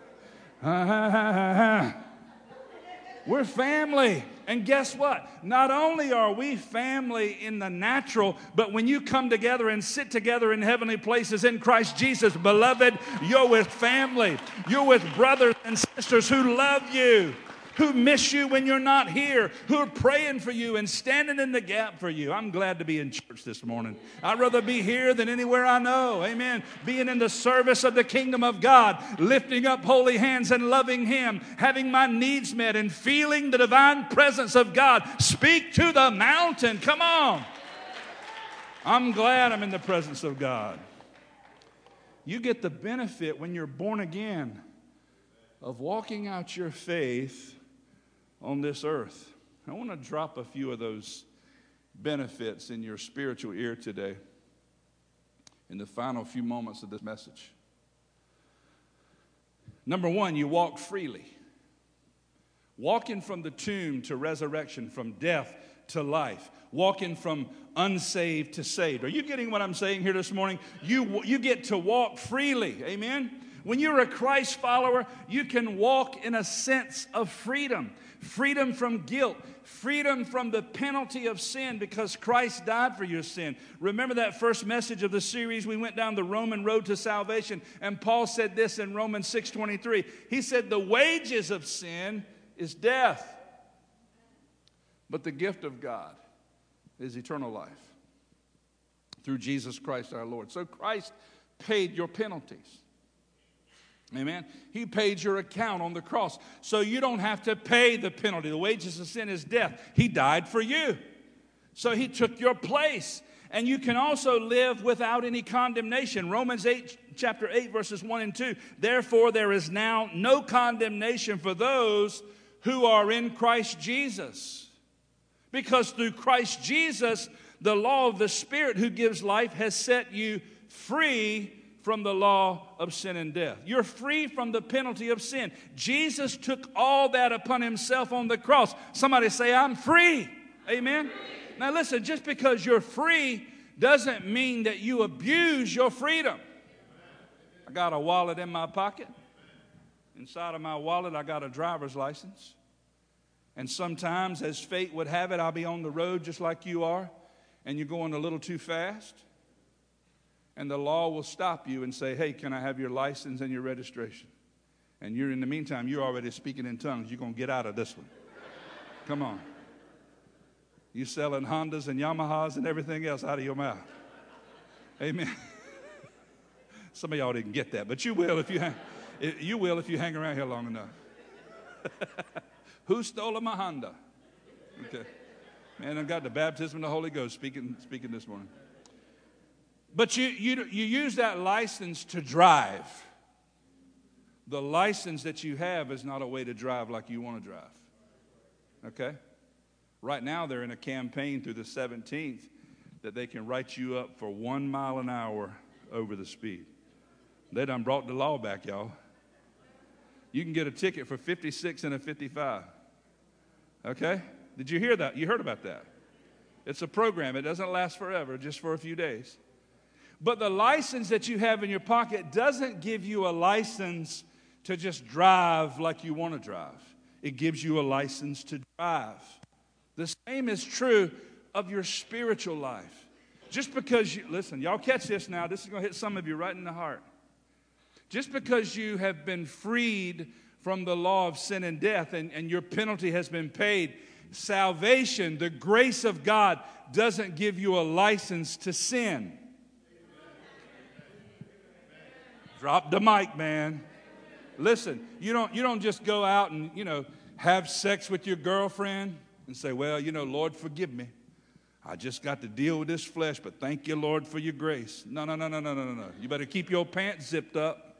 We're family. And guess what? Not only are we family in the natural, but when you come together and sit together in heavenly places in Christ Jesus, beloved, you're with family. You're with brothers and sisters who love you, who miss you when you're not here, who are praying for you and standing in the gap for you. I'm glad to be in church this morning. I'd rather be here than anywhere I know. Amen. Being in the service of the kingdom of God, lifting up holy hands and loving him, having my needs met and feeling the divine presence of God. Speak to the mountain. Come on. I'm glad I'm in the presence of God. You get the benefit when you're born again of walking out your faith on this earth. I want to drop a few of those benefits in your spiritual ear today in the final few moments of this message. Number 1, you walk freely. Walking from the tomb to resurrection, from death to life. Walking from unsaved to saved. Are you getting what I'm saying here this morning? You get to walk freely. Amen? When you're a Christ follower, you can walk in a sense of freedom. Freedom from guilt. Freedom from the penalty of sin because Christ died for your sin. Remember that first message of the series? We went down the Roman road to salvation. And Paul said this in Romans 6:23. He said, the wages of sin is death. But the gift of God is eternal life through Jesus Christ our Lord. So Christ paid your penalties. Amen. He paid your account on the cross. So you don't have to pay the penalty. The wages of sin is death. He died for you. So he took your place. And you can also live without any condemnation. Romans chapter 8, verses 1 and 2. Therefore, there is now no condemnation for those who are in Christ Jesus. Because through Christ Jesus, the law of the Spirit who gives life has set you free from the law of sin and death. You're free from the penalty of sin. Jesus took all that upon himself on the cross. Somebody say, I'm free. Amen. Free. Now listen, just because you're free doesn't mean that you abuse your freedom. I got a wallet in my pocket. Inside of my wallet, I got a driver's license. And sometimes, as fate would have it, I'll be on the road just like you are, and you're going a little too fast. And the law will stop you and say, hey, can I have your license and your registration? And you're, in the meantime, you're already speaking in tongues. You're going to get out of this one. Come on. You selling Hondas and Yamahas and everything else out of your mouth. Amen. Some of y'all didn't get that, but you will if you hang around here long enough. Who stole my Honda? Okay. Man, I've got the baptism of the Holy Ghost speaking this morning. But you use that license to drive. The license that you have is not a way to drive like you want to drive. Okay? Right now, they're in a campaign through the 17th that they can write you up for 1 mile an hour over the speed. They done brought the law back, y'all. You can get a ticket for 56 and a 55. Okay? Did you hear that? You heard about that? It's a program. It doesn't last forever, just for a few days. But the license that you have in your pocket doesn't give you a license to just drive like you want to drive. It gives you a license to drive. The same is true of your spiritual life. Just because you, listen, y'all catch this now. This is going to hit some of you right in the heart. Just because you have been freed from the law of sin and death and your penalty has been paid, salvation, the grace of God, doesn't give you a license to sin. Drop the mic, man. Listen, you don't just go out and, have sex with your girlfriend and say, well, Lord, forgive me. I just got to deal with this flesh, but thank you, Lord, for your grace. No. You better keep your pants zipped up.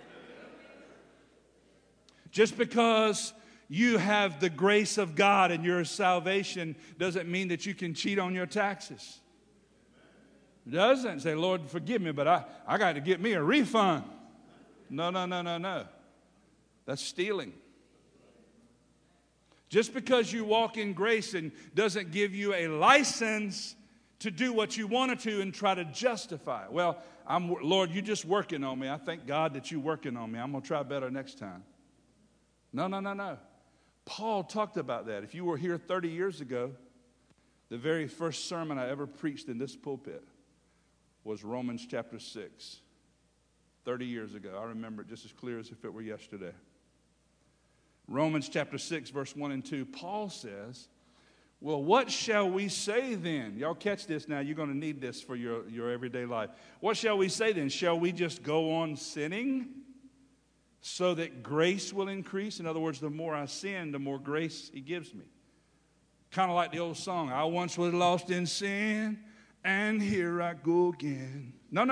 Just because you have the grace of God and your salvation doesn't mean that you can cheat on your taxes. It doesn't say, Lord, forgive me, but I got to get me a refund. No. That's stealing. Just because you walk in grace and doesn't give you a license to do what you wanted to and try to justify it. Well, Lord, you're just working on me. I thank God that you're working on me. I'm going to try better next time. No. Paul talked about that. If you were here 30 years ago, the very first sermon I ever preached in this pulpit was Romans chapter 6. 30 years ago. I remember it just as clear as if it were yesterday. Romans chapter 6, verse 1 and 2, Paul says, well, what shall we say then? Y'all catch this now. You're going to need this for your everyday life. What shall we say then? Shall we just go on sinning so that grace will increase? In other words, the more I sin, the more grace he gives me. Kind of like the old song, I once was lost in sin, and here I go again. No.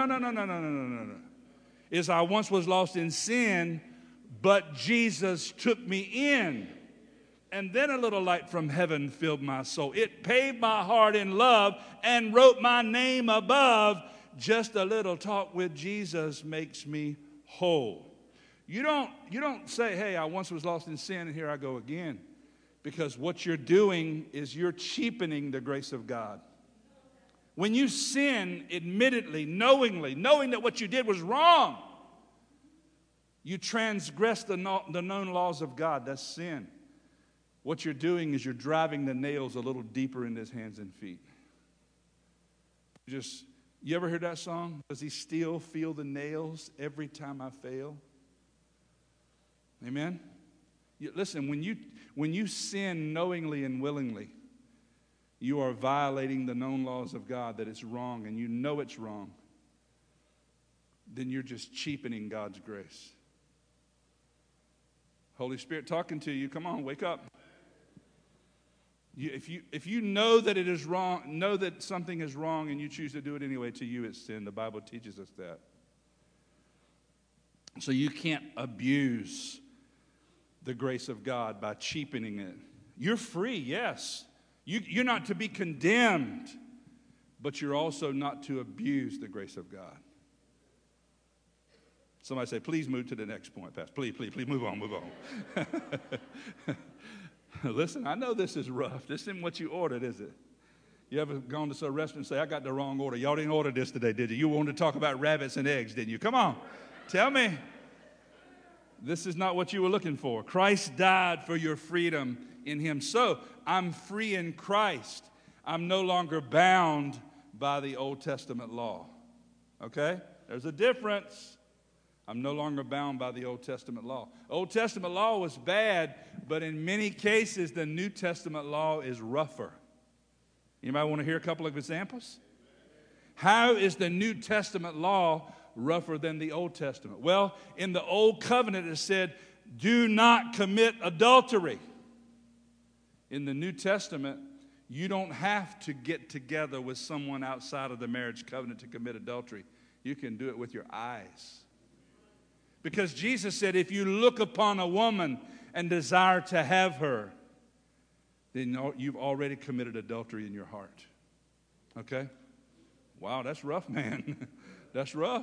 Is I once was lost in sin, but Jesus took me in. And then a little light from heaven filled my soul. It paved my heart in love and wrote my name above. Just a little talk with Jesus makes me whole. You don't say, hey, I once was lost in sin and here I go again. Because what you're doing is you're cheapening the grace of God. When you sin, admittedly, knowingly, knowing that what you did was wrong, you transgress the known laws of God. That's sin. What you're doing is you're driving the nails a little deeper in his hands and feet. You ever heard that song? Does he still feel the nails every time I fail? Amen? Listen, when you sin knowingly and willingly, you are violating the known laws of God, that it's wrong, and you know it's wrong. Then you're just cheapening God's grace. Holy Spirit talking to you. Come on, wake up. If you know that it is wrong, know that something is wrong, and you choose to do it anyway, to you it's sin. The Bible teaches us that. So you can't abuse the grace of God by cheapening it. You're free, yes. You're not to be condemned, but you're also not to abuse the grace of God. Somebody say, please move to the next point, Pastor. Please, move on. Listen, I know this is rough. This isn't what you ordered, is it? You ever gone to a restaurant and say, I got the wrong order? Y'all didn't order this today, did you? You wanted to talk about rabbits and eggs, didn't you? Come on, tell me. This is not what you were looking for. Christ died for your freedom in him. So I'm free in Christ. I'm no longer bound by the Old Testament law. Okay? There's a difference. I'm no longer bound by the Old Testament law. Old Testament law was bad, but in many cases, the New Testament law is rougher. Anybody want to hear a couple of examples? How is the New Testament law rougher than the Old Testament? Well, in the Old Covenant, it said, do not commit adultery. In the New Testament, you don't have to get together with someone outside of the marriage covenant to commit adultery. You can do it with your eyes. Because Jesus said, if you look upon a woman and desire to have her, then you've already committed adultery in your heart. Okay? Wow, that's rough, man. That's rough.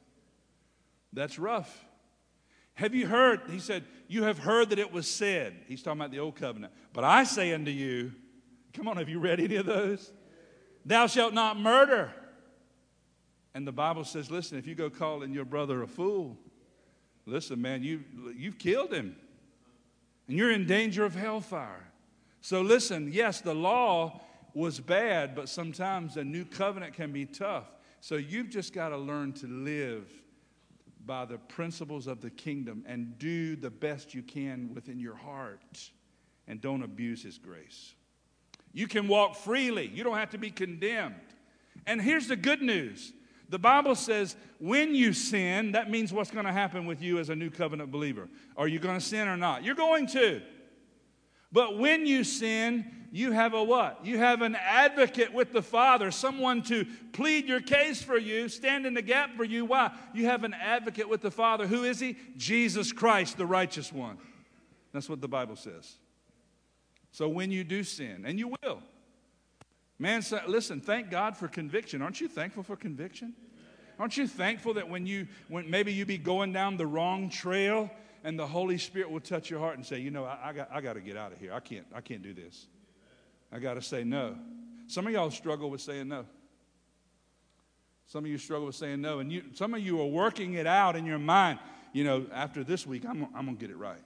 That's rough. Have you heard, he said, you have heard that it was said. He's talking about the old covenant. But I say unto you, come on, have you read any of those? Thou shalt not murder. And the Bible says, listen, if you go calling your brother a fool, listen, man, you've killed him. And you're in danger of hellfire. So listen, yes, the law was bad, but sometimes a new covenant can be tough. So you've just got to learn to live by the principles of the kingdom and do the best you can within your heart, and don't abuse his grace. You can walk freely. You don't have to be condemned. And here's the good news. The Bible says when you sin, that means what's going to happen with you as a new covenant believer. Are you going to sin or not? You're going to. But when you sin, you have a what? You have an advocate with the Father, someone to plead your case for you, stand in the gap for you. Why? You have an advocate with the Father. Who is he? Jesus Christ, the righteous one. That's what the Bible says. So when you do sin, and you will. Man, listen, thank God for conviction. Aren't you thankful for conviction? Aren't you thankful that when maybe you be going down the wrong trail, and the Holy Spirit will touch your heart and say, you know, I got to get out of here. I can't do this. I got to say no. Some of y'all struggle with saying no. Some of you struggle with saying no. And some of you are working it out in your mind. You know, after this week, I'm going to get it right.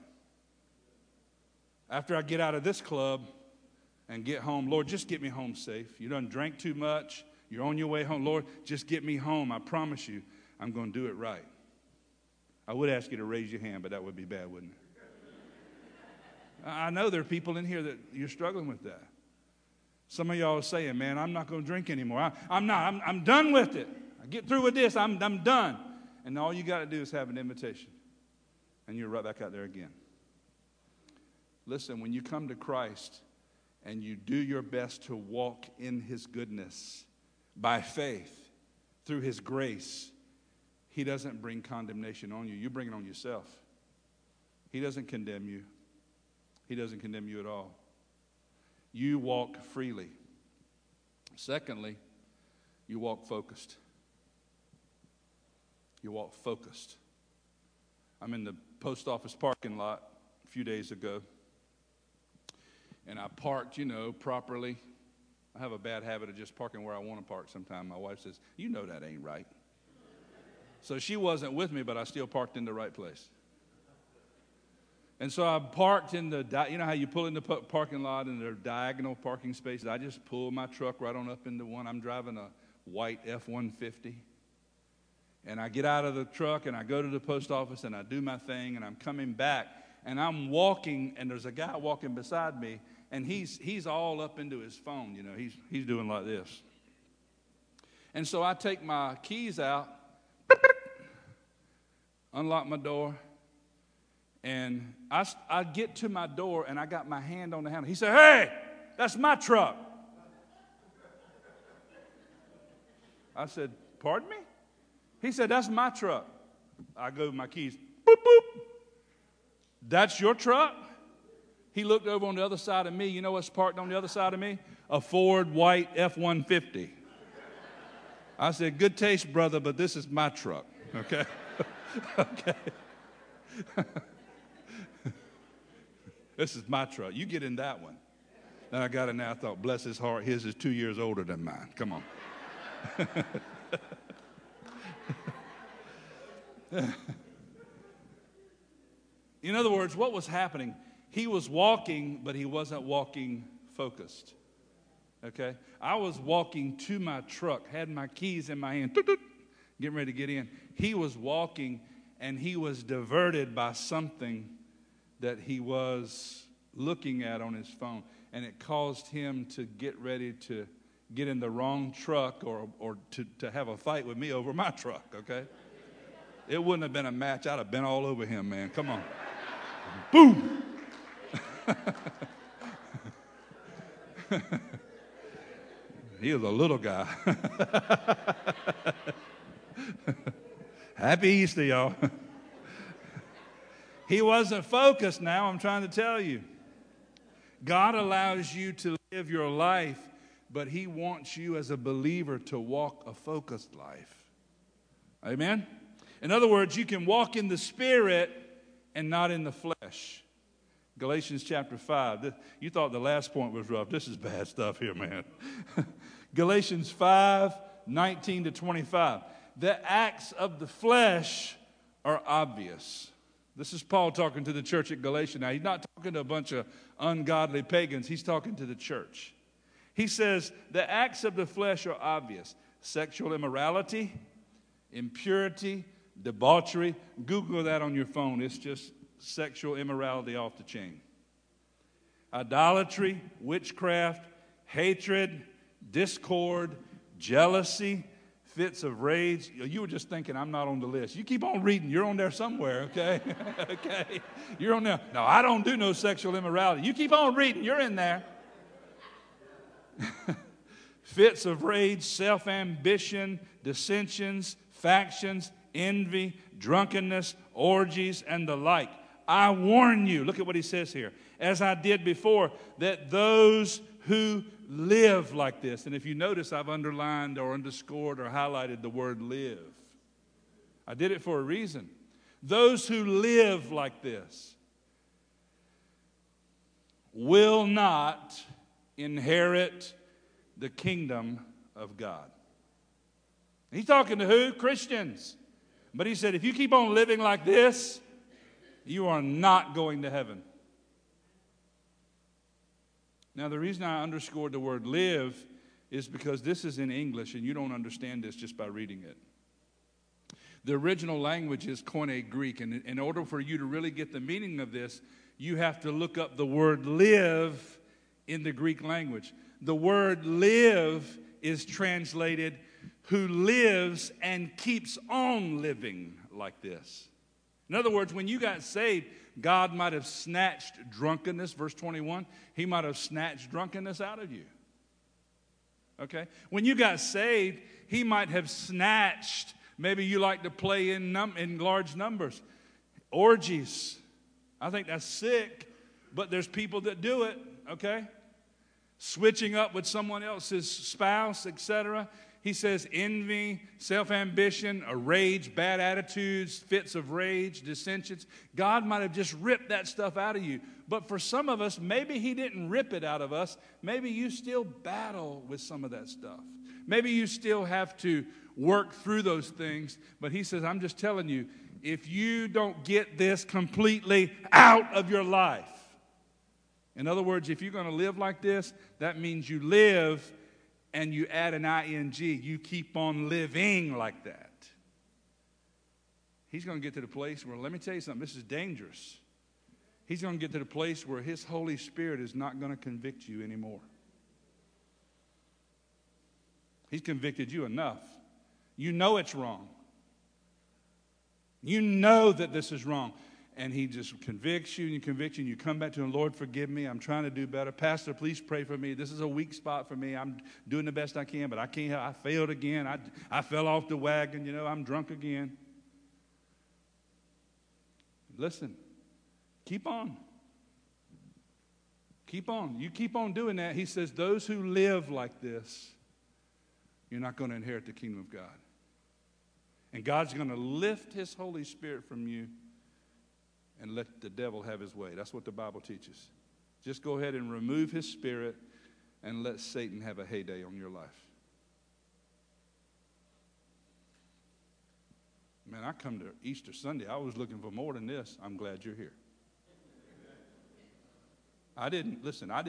After I get out of this club and get home, Lord, just get me home safe. You done drank too much. You're on your way home. Lord, just get me home. I promise you, I'm going to do it right. I would ask you to raise your hand, but that would be bad, wouldn't it? I know there are people in here that you're struggling with that. Some of y'all are saying, man, I'm not going to drink anymore. I'm done with it. I get through with this. I'm done. And all you got to do is have an invitation. And you're right back out there again. Listen, when you come to Christ and you do your best to walk in his goodness by faith through his grace, he doesn't bring condemnation on you. You bring it on yourself. He doesn't condemn you. He doesn't condemn you at all. You walk freely. Secondly, you walk focused. You walk focused. I'm in the post office parking lot a few days ago, and I parked, properly. I have a bad habit of just parking where I want to park sometimes. My wife says, you know that ain't right. So she wasn't with me, but I still parked in the right place. And so I parked in you know how you pull in the parking lot and there are diagonal parking spaces? I just pulled my truck right on up into one. I'm driving a white F-150. And I get out of the truck and I go to the post office and I do my thing and I'm coming back. And I'm walking and there's a guy walking beside me and he's all up into his phone. He's doing like this. And so I take my keys out, unlock my door, and I get to my door, and I got my hand on the handle. He said, hey, that's my truck. I said, pardon me? He said, that's my truck. I go with my keys. Boop, boop. That's your truck? He looked over on the other side of me. You know what's parked on the other side of me? A Ford white F-150. I said, good taste, brother, but this is my truck, okay? Okay. This is my truck. You get in that one. And I got in there. I thought, bless his heart, his is 2 years older than mine. Come on. In other words, what was happening? He was walking, but he wasn't walking focused. Okay? I was walking to my truck, had my keys in my hand, getting ready to get in. He was walking, and he was diverted by something that he was looking at on his phone. And it caused him to get ready to get in the wrong truck or to have a fight with me over my truck, okay? It wouldn't have been a match. I'd have been all over him, man. Come on. Boom! He was a little guy. Happy Easter, y'all. He wasn't focused now, I'm trying to tell you. God allows you to live your life, but He wants you as a believer to walk a focused life. Amen? In other words, you can walk in the Spirit and not in the flesh. Galatians chapter 5. You thought the last point was rough. This is bad stuff here, man. Galatians 5:19 to 25. The acts of the flesh are obvious. This is Paul talking to the church at Galatia. Now, he's not talking to a bunch of ungodly pagans. He's talking to the church. He says, the acts of the flesh are obvious. Sexual immorality, impurity, debauchery. Google that on your phone. It's just sexual immorality off the chain. Idolatry, witchcraft, hatred, discord, jealousy, fits of rage. You were just thinking, I'm not on the list. You keep on reading. You're on there somewhere, okay? Okay. You're on there. No, I don't do no sexual immorality. You keep on reading. You're in there. Fits of rage, self-ambition, dissensions, factions, envy, drunkenness, orgies, and the like. I warn you, look at what he says here, as I did before, that those who live like this, and if you notice, I've underlined or underscored or highlighted the word live. I did it for a reason. Those who live like this will not inherit the kingdom of God. He's talking to who? Christians. But he said, if you keep on living like this, you are not going to heaven. Now, the reason I underscored the word live is because this is in English, and you don't understand this just by reading it. The original language is Koine Greek, and in order for you to really get the meaning of this, you have to look up the word live in the Greek language. The word live is translated who lives and keeps on living like this. In other words, when you got saved, God might have snatched drunkenness, verse 21. He might have snatched drunkenness out of you. Okay? When you got saved, He might have snatched, maybe you like to play in large numbers, orgies. I think that's sick, but there's people that do it, okay? Switching up with someone else's spouse, etc. He says envy, self-ambition, a rage, bad attitudes, fits of rage, dissensions. God might have just ripped that stuff out of you. But for some of us, maybe He didn't rip it out of us. Maybe you still battle with some of that stuff. Maybe you still have to work through those things. But He says, I'm just telling you, if you don't get this completely out of your life. In other words, if you're going to live like this, that means you live and you add an ing. You keep on living like that. He's going to get to the place where, let me tell you something, this is dangerous. He's going to get to the place where His Holy Spirit is not going to convict you anymore. He's convicted you enough. You know it's wrong. You know that this is wrong. And He just convicts you and convicts you, and you come back to Him, Lord, forgive me. I'm trying to do better. Pastor, please pray for me. This is a weak spot for me. I'm doing the best I can, but I can't help. I failed again. I fell off the wagon. I'm drunk again. Listen, keep on. Keep on. You keep on doing that. He says, those who live like this, you're not going to inherit the kingdom of God. And God's going to lift His Holy Spirit from you and let the devil have his way. That's what the Bible teaches. Just go ahead and remove his spirit and let Satan have a heyday on your life. Man, I come to Easter Sunday. I was looking for more than this. I'm glad you're here. I didn't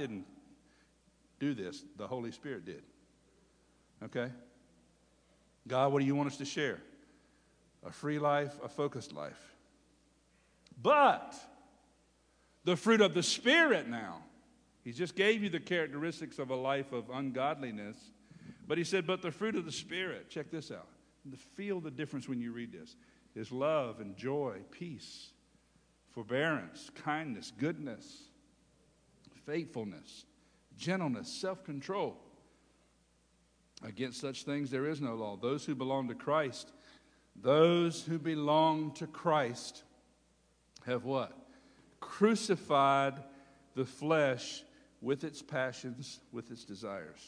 do this. The Holy Spirit did. Okay? God, what do you want us to share? A free life, a focused life. But the fruit of the Spirit now. He just gave you the characteristics of a life of ungodliness. But He said, but the fruit of the Spirit, check this out. Feel the difference when you read this. Is love and joy, peace, forbearance, kindness, goodness, faithfulness, gentleness, self-control. Against such things there is no law. Those who belong to Christ have what? Crucified the flesh with its passions, with its desires.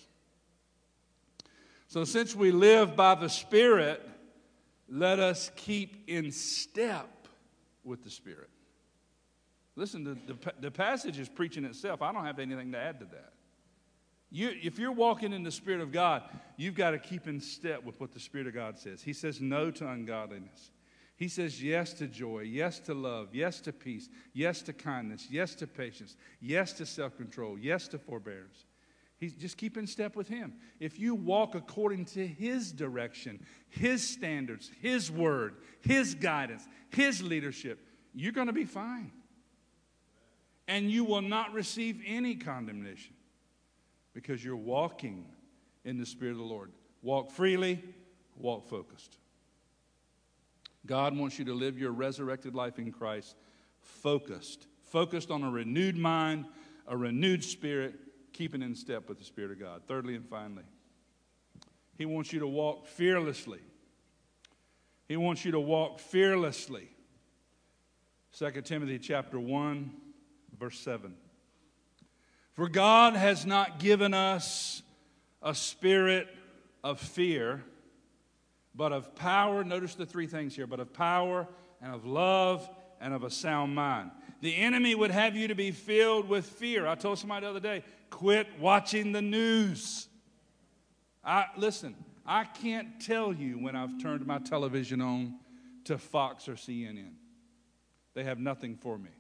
So since we live by the Spirit, let us keep in step with the Spirit. Listen, the passage is preaching itself. I don't have anything to add to that. If you're walking in the Spirit of God, you've got to keep in step with what the Spirit of God says. He says no to ungodliness. He says yes to joy, yes to love, yes to peace, yes to kindness, yes to patience, yes to self-control, yes to forbearance. Just keep in step with Him. If you walk according to His direction, His standards, His word, His guidance, His leadership, you're going to be fine. And you will not receive any condemnation because you're walking in the Spirit of the Lord. Walk freely, walk focused. God wants you to live your resurrected life in Christ focused on a renewed mind, a renewed spirit, keeping in step with the Spirit of God. Thirdly and finally, He wants you to walk fearlessly. He wants you to walk fearlessly. 2 Timothy chapter 1, verse 7. For God has not given us a spirit of fear, but of power. Notice the three things here. But of power and of love and of a sound mind. The enemy would have you to be filled with fear. I told somebody the other day, quit watching the news. Listen, I can't tell you when I've turned my television on to Fox or CNN. They have nothing for me.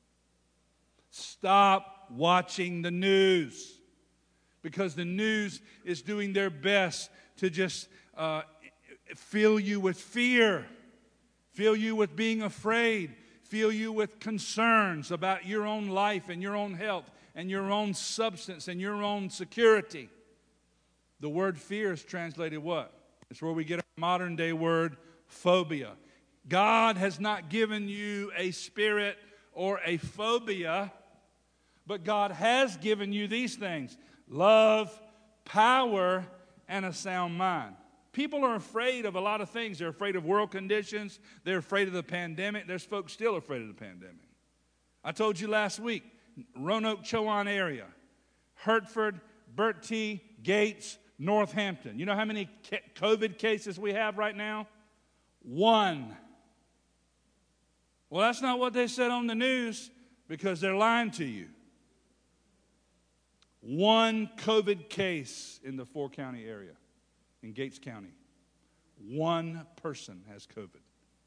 Stop watching the news, because the news is doing their best to just fill you with fear, fill you with being afraid, fill you with concerns about your own life and your own health and your own substance and your own security. The word fear is translated what? It's where we get our modern day word phobia. God has not given you a spirit or a phobia, but God has given you these things: love, power, and a sound mind. People are afraid of a lot of things. They're afraid of world conditions. They're afraid of the pandemic. There's folks still afraid of the pandemic. I told you last week, Roanoke, Chowan area, Hertford, Bertie, Gates, Northampton. You know how many COVID cases we have right now? 1. Well, that's not what they said on the news, because they're lying to you. 1 COVID case in the 4-county area. In Gates County, 1 person has COVID.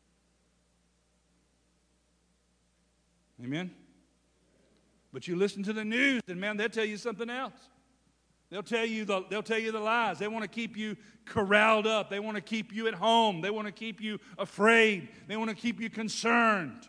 Amen? But you listen to the news, and man, they'll tell you something else. They'll tell you the lies. They want to keep you corralled up. They want to keep you at home. They want to keep you afraid. They want to keep you concerned.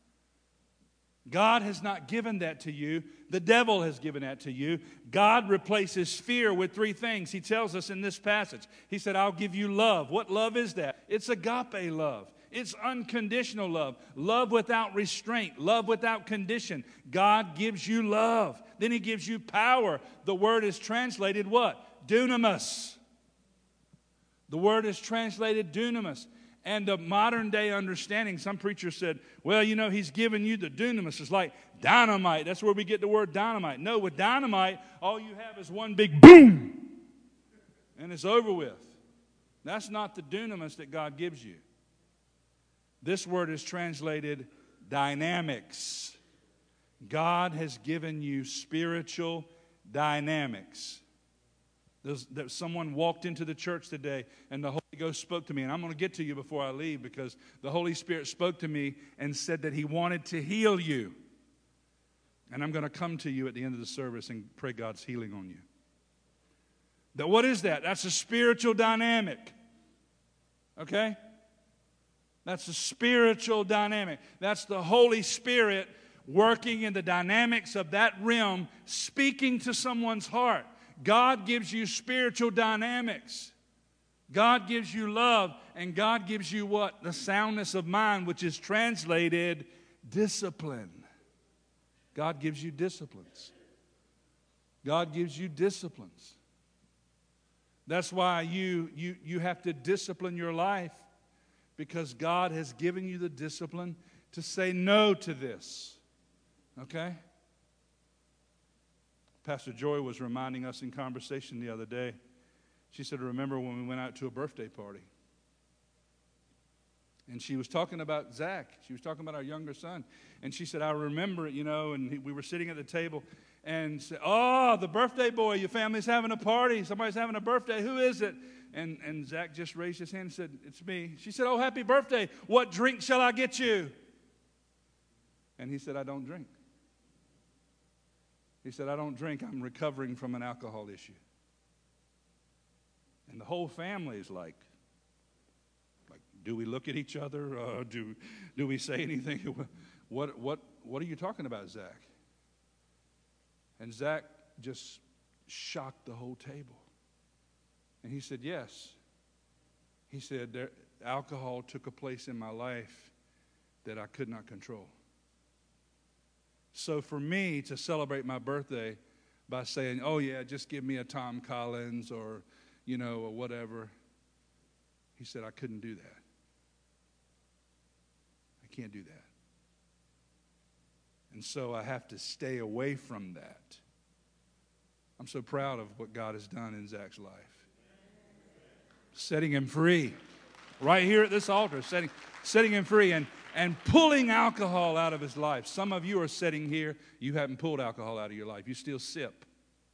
God has not given that to you. The devil has given that to you. God replaces fear with 3 things. He tells us in this passage. He said, I'll give you love. What love is that? It's agape love. It's unconditional love. Love without restraint. Love without condition. God gives you love. Then He gives you power. The word is translated what? Dunamis. The word is translated dunamis. And the modern day understanding, some preachers said, well, you know, He's given you the dunamis. It's like dynamite. That's where we get the word dynamite. No, with dynamite, all you have is one big boom, and it's over with. That's not the dunamis that God gives you. This word is translated dynamics. God has given you spiritual dynamics. Someone walked into the church today, and the Holy Ghost spoke to me. And I'm going to get to you before I leave, because the Holy Spirit spoke to me and said that He wanted to heal you. And I'm going to come to you at the end of the service and pray God's healing on you. What is that? That's a spiritual dynamic. Okay? That's a spiritual dynamic. That's the Holy Spirit working in the dynamics of that realm, speaking to someone's heart. God gives you spiritual dynamics. God gives you love, and God gives you what? The soundness of mind, which is translated discipline. God gives you disciplines. God gives you disciplines. That's why you have to discipline your life, because God has given you the discipline to say no to this. Okay? Pastor Joy was reminding us in conversation the other day. She said, remember when we went out to a birthday party? And she was talking about Zach. She was talking about our younger son. And she said, I remember it, and we were sitting at the table and said, oh, the birthday boy, your family's having a party. Somebody's having a birthday. Who is it? And Zach just raised his hand and said, it's me. She said, oh, happy birthday. What drink shall I get you? And he said, I don't drink. He said, I don't drink. I'm recovering from an alcohol issue. And the whole family is like, do we look at each other? Do we say anything? What are you talking about, Zach? And Zach just shocked the whole table. And he said, yes. He said, alcohol took a place in my life that I could not control. So for me to celebrate my birthday by saying, oh yeah, just give me a Tom Collins or whatever, he said, I couldn't do that. I can't do that. And so I have to stay away from that. I'm so proud of what God has done in Zach's life. Setting him free. Right here at this altar, setting him free and pulling alcohol out of his life. Some of you are sitting here, you haven't pulled alcohol out of your life. You still sip.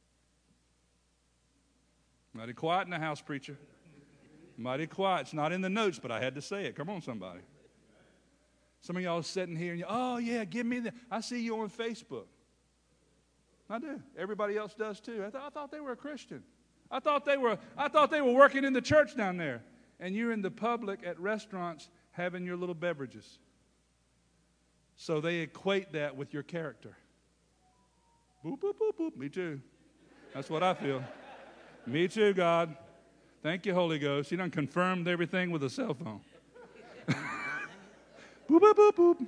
Mighty quiet in the house, preacher. Mighty quiet. It's not in the notes, but I had to say it. Come on, somebody. Some of y'all are sitting here and oh yeah, give me that. I see you on Facebook. I do. Everybody else does too. I thought they were a Christian. I thought they were working in the church down there. And you're in the public at restaurants having your little beverages. So they equate that with your character. Boop, boop, boop, boop. Me too. That's what I feel. Me too, God. Thank you, Holy Ghost. You done confirmed everything with a cell phone. Boop, boop, boop, boop.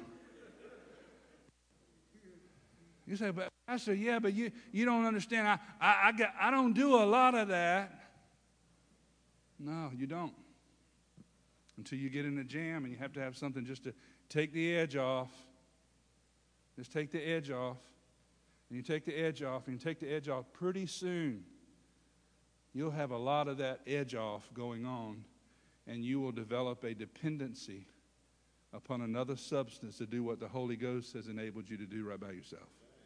You say, but Pastor, yeah, but you don't understand. I don't do a lot of that. No, you don't. Until you get in a jam and you have to have something just to take the edge off. Just take the edge off. And you take the edge off and you take the edge off. Pretty soon, you'll have a lot of that edge off going on. And you will develop a dependency upon another substance to do what the Holy Ghost has enabled you to do right by yourself.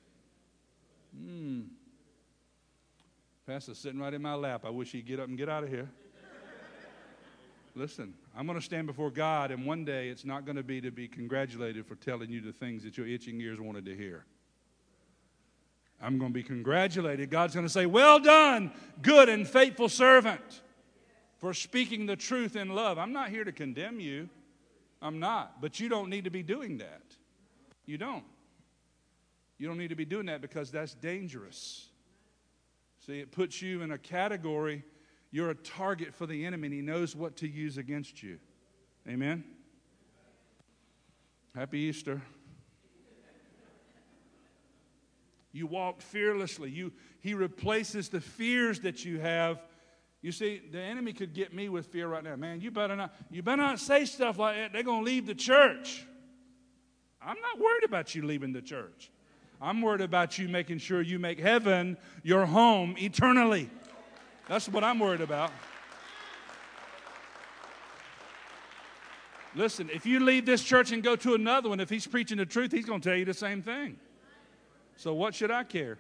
Pastor's sitting right in my lap. I wish he'd get up and get out of here. Listen, I'm going to stand before God, and one day it's not going to be congratulated for telling you the things that your itching ears wanted to hear. I'm going to be congratulated. God's going to say, well done, good and faithful servant, for speaking the truth in love. I'm not here to condemn you. I'm not. But you don't need to be doing that. You don't. You don't need to be doing that because that's dangerous. See, it puts you in a category. You're a target for the enemy, and he knows what to use against you. Amen? Happy Easter. You walk fearlessly. He replaces the fears that you have. You see, the enemy could get me with fear right now. Man, you better not say stuff like that. They're going to leave the church. I'm not worried about you leaving the church. I'm worried about you making sure you make heaven your home eternally. That's what I'm worried about. Listen, if you leave this church and go to another one, if he's preaching the truth, he's going to tell you the same thing. So what should I care?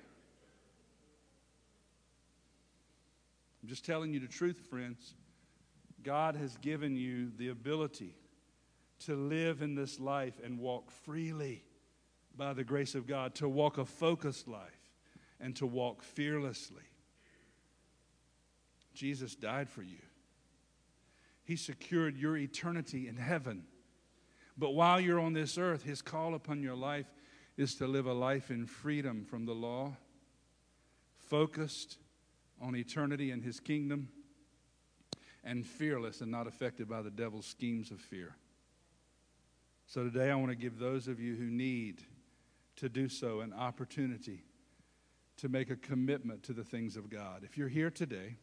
I'm just telling you the truth, friends. God has given you the ability to live in this life and walk freely by the grace of God, to walk a focused life and to walk fearlessly. Jesus died for you. He secured your eternity in heaven. But while you're on this earth, his call upon your life is to live a life in freedom from the law, focused on eternity and his kingdom, and fearless and not affected by the devil's schemes of fear. So today I want to give those of you who need to do so an opportunity to make a commitment to the things of God. If you're here today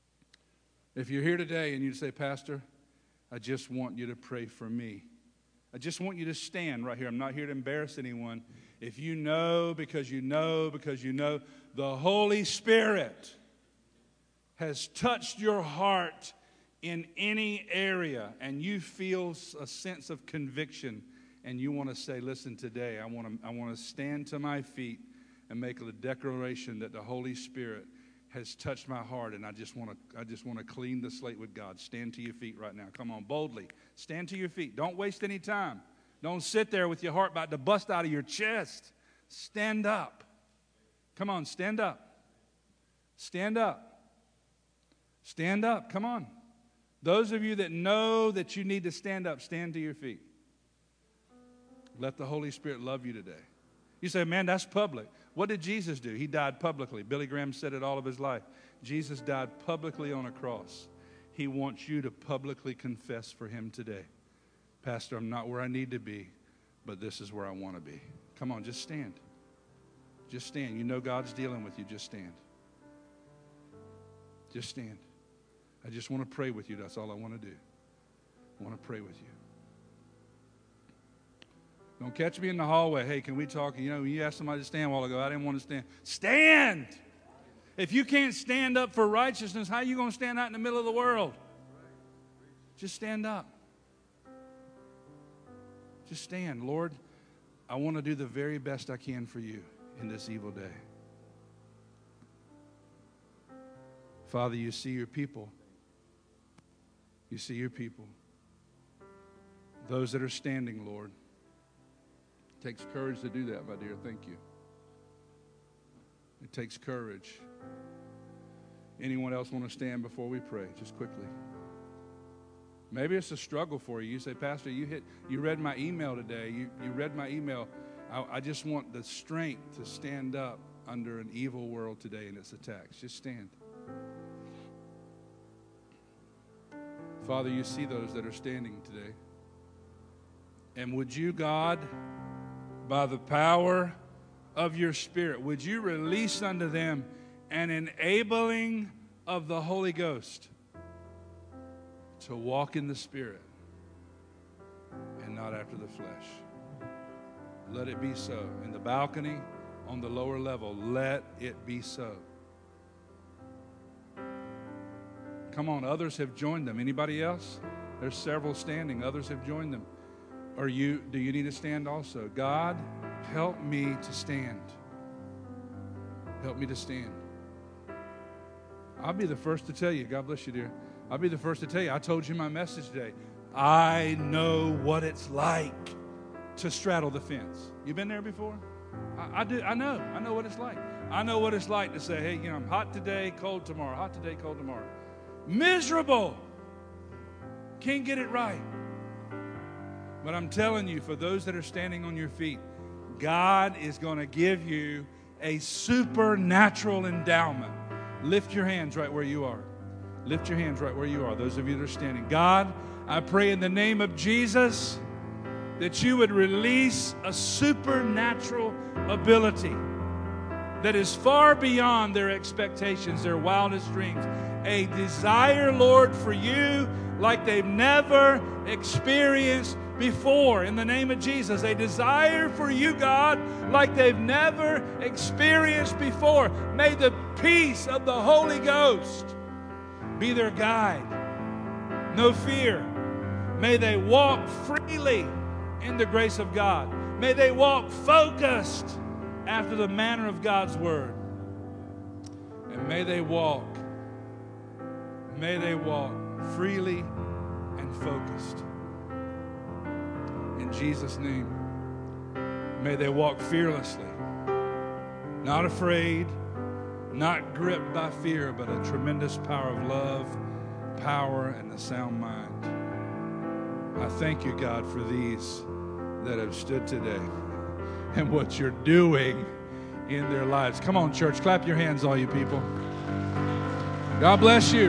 and you say, Pastor, I just want you to pray for me. I just want you to stand right here. I'm not here to embarrass anyone. If you know, because you know, the Holy Spirit has touched your heart in any area, and you feel a sense of conviction, and you want to say, listen, today I want to stand to my feet and make a declaration that the Holy Spirit has touched my heart, and I just want to clean the slate with God. Stand to your feet right now. Come on, boldly. Stand to your feet. Don't waste any time. Don't sit there with your heart about to bust out of your chest. Stand up. Come on, stand up. Stand up. Stand up. Come on. Those of you that know that you need to stand up, stand to your feet. Let the Holy Spirit love you today. You say, man, that's public. What did Jesus do? He died publicly. Billy Graham said it all of his life. Jesus died publicly on a cross. He wants you to publicly confess for him today. Pastor, I'm not where I need to be, but this is where I want to be. Come on, just stand. Just stand. You know God's dealing with you. Just stand. Just stand. I just want to pray with you. That's all I want to do. I want to pray with you. Don't catch me in the hallway. Hey, can we talk? You know, you asked somebody to stand a while ago. I didn't want to stand. Stand! If you can't stand up for righteousness, how are you going to stand out in the middle of the world? Just stand up. Just stand. Lord, I want to do the very best I can for you in this evil day. Father, you see your people. You see your people. Those that are standing, Lord. It takes courage to do that, my dear. Thank you. It takes courage. Anyone else want to stand before we pray? Just quickly. Maybe it's a struggle for you. You say, Pastor, you read my email today. You read my email. I just want the strength to stand up under an evil world today and its attacks. Just stand. Father, you see those that are standing today. And would you, God, by the power of your Spirit, would you release unto them an enabling of the Holy Ghost to walk in the Spirit and not after the flesh? Let it be so. In the balcony, on the lower level, let it be so. Come on, others have joined them. Anybody else? There's several standing. Others have joined them. Do you need to stand also? God, help me to stand. Help me to stand. I'll be the first to tell you. God bless you, dear. I'll be the first to tell you. I told you my message today. I know what it's like to straddle the fence. You been there before? I do. I know what it's like. I know what it's like to say, hey, you know, I'm hot today, cold tomorrow. Hot today, cold tomorrow. Miserable. Can't get it right. But I'm telling you, for those that are standing on your feet, God is going to give you a supernatural endowment. Lift your hands right where you are. Lift your hands right where you are. Those of you that are standing. God, I pray in the name of Jesus that you would release a supernatural ability that is far beyond their expectations, their wildest dreams. A desire, Lord, for you like they've never experienced before. In the name of Jesus, a desire for you, God, like they've never experienced before. May the peace of the Holy Ghost be their guide. No fear. May they walk freely in the grace of God. May they walk focused after the manner of God's word. And may they walk freely and focused. In Jesus' name, may they walk fearlessly, not afraid, not gripped by fear, but a tremendous power of love, power, and a sound mind. I thank you, God, for these that have stood today and what you're doing in their lives. Come on, church, clap your hands, all you people. God bless you.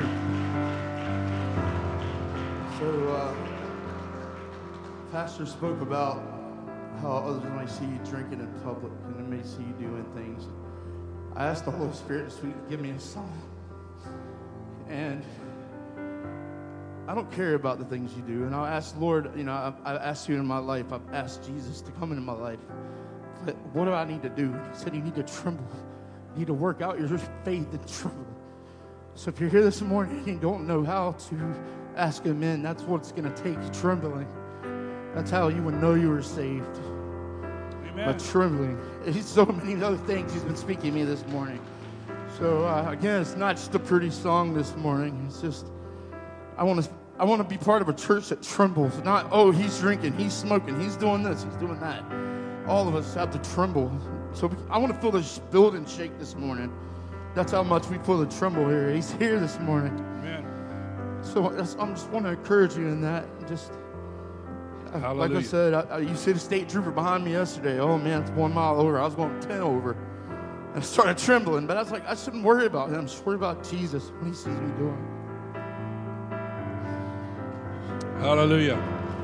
So, Pastor spoke about how others might see you drinking in public and they may see you doing things. I asked the Holy Spirit this week to give me a song. And I don't care about the things you do. And I'll ask, Lord, I've asked you in my life. I've asked Jesus to come into my life. But what do I need to do? He said you need to tremble. You need to work out your faith and tremble. So if you're here this morning and you don't know how to ask him in, that's what it's going to take, trembling. That's how you would know you were saved. Amen. By trembling. There's so many other things he's been speaking to me this morning. So again, it's not just a pretty song this morning. It's just, I want to be part of a church that trembles. Not, oh, he's drinking, he's smoking, he's doing this, he's doing that. All of us have to tremble. So I want to feel this building shake this morning. That's how much we feel the tremble here. He's here this morning. Amen. So I just want to encourage you in that. Just like I said, you see the state trooper behind me yesterday. Oh man, it's 1 mile over. I was going 10 over. And I started trembling. But I was like, I shouldn't worry about him. Just worry about Jesus, what he sees me doing. Hallelujah.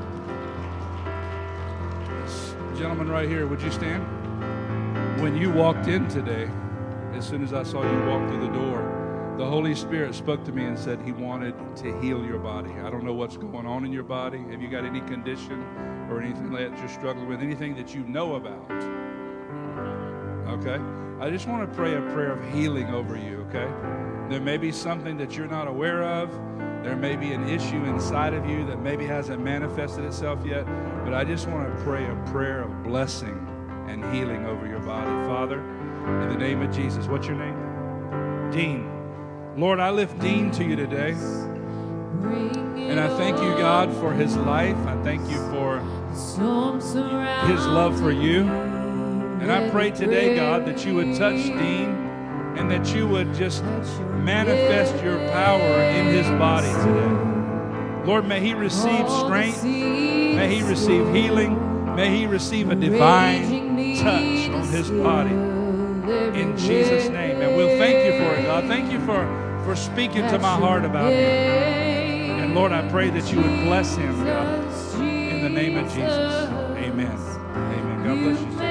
This gentleman right here, would you stand? When you walked in today, as soon as I saw you walk through the door, the Holy Spirit spoke to me and said he wanted to heal your body. I don't know what's going on in your body. Have you got any condition or anything that you're struggling with? Anything that you know about? Okay? I just want to pray a prayer of healing over you, okay? There may be something that you're not aware of. There may be an issue inside of you that maybe hasn't manifested itself yet. But I just want to pray a prayer of blessing and healing over your body. Father, in the name of Jesus, what's your name? Dean. Lord, I lift Dean to you today. And I thank you, God, for his life. I thank you for his love for you. And I pray today, God, that you would touch Dean and that you would just manifest your power in his body today. Lord, may he receive strength. May he receive healing. May he receive a divine touch on his body. In Jesus' name. And we'll thank you for it, God. Thank you for speaking to my heart about him. And Lord, I pray that you would bless him, God. In the name of Jesus. Amen. Amen. God bless you.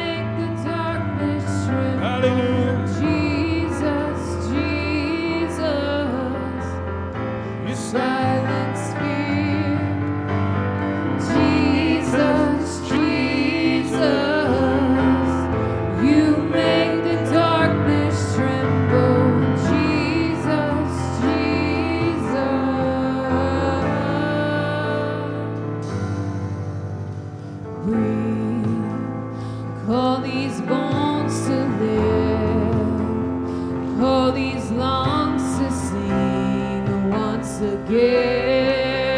Hallelujah. Jesus, you silence fear. Jesus, you make the darkness tremble. Jesus, we call these bones to live, call these lungs to sing once again.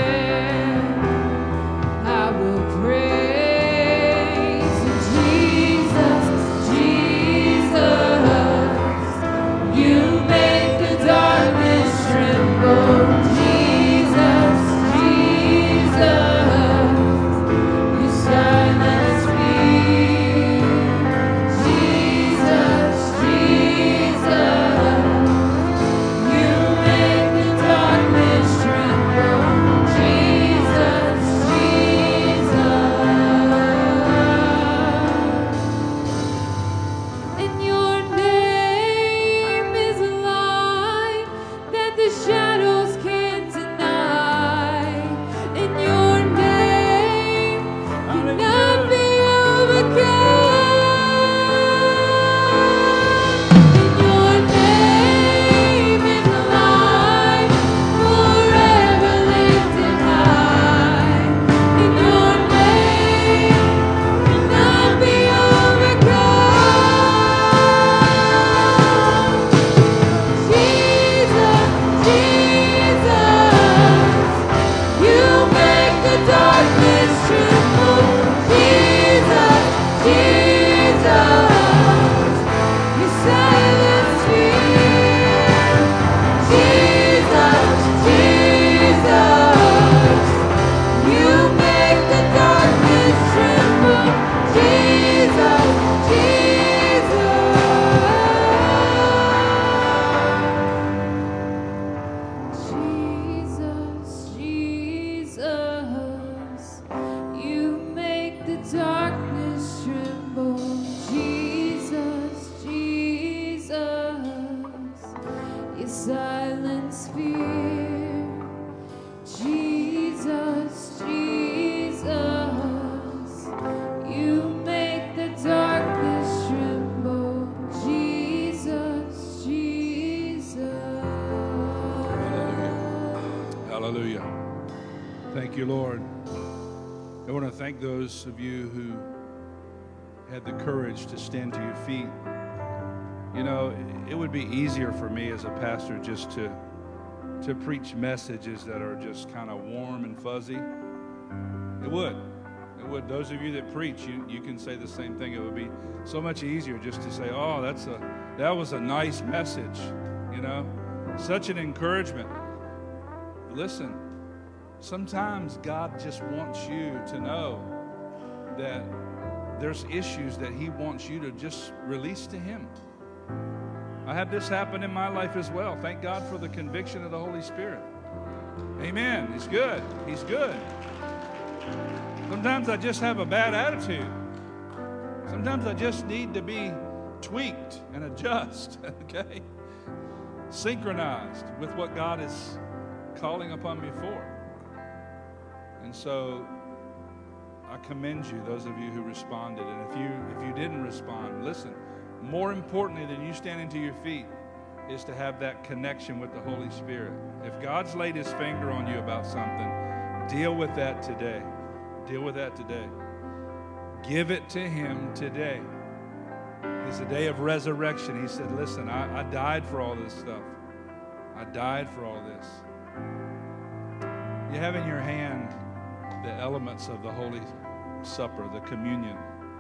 I will praise you, Jesus, you make the darkness tremble. Jesus, you silence fear. Jesus, you make the darkness tremble. Hallelujah. Thank you, Lord. I want to thank those of you who had the courage to stand to your feet. You know, it would be easier for me as a pastor just to preach messages that are just kind of warm and fuzzy. It would. It would. Those of you that preach, you can say the same thing. It would be so much easier just to say, oh, that was a nice message, you know, such an encouragement. Listen, sometimes God just wants you to know that there's issues that He wants you to just release to Him. I had this happen in my life as well. Thank God for the conviction of the Holy Spirit. Amen. He's good. He's good. Sometimes I just have a bad attitude. Sometimes I just need to be tweaked and adjust, okay? Synchronized with what God is calling upon me for. And so I commend you, those of you who responded. And if you didn't respond, listen, more importantly than you standing to your feet is to have that connection with the Holy Spirit. If God's laid His finger on you about something, deal with that today. Deal with that today. Give it to Him today. It's a day of resurrection. He said, listen, I died for all this stuff. I died for all this. You have in your hand the elements of the Holy Supper, the communion.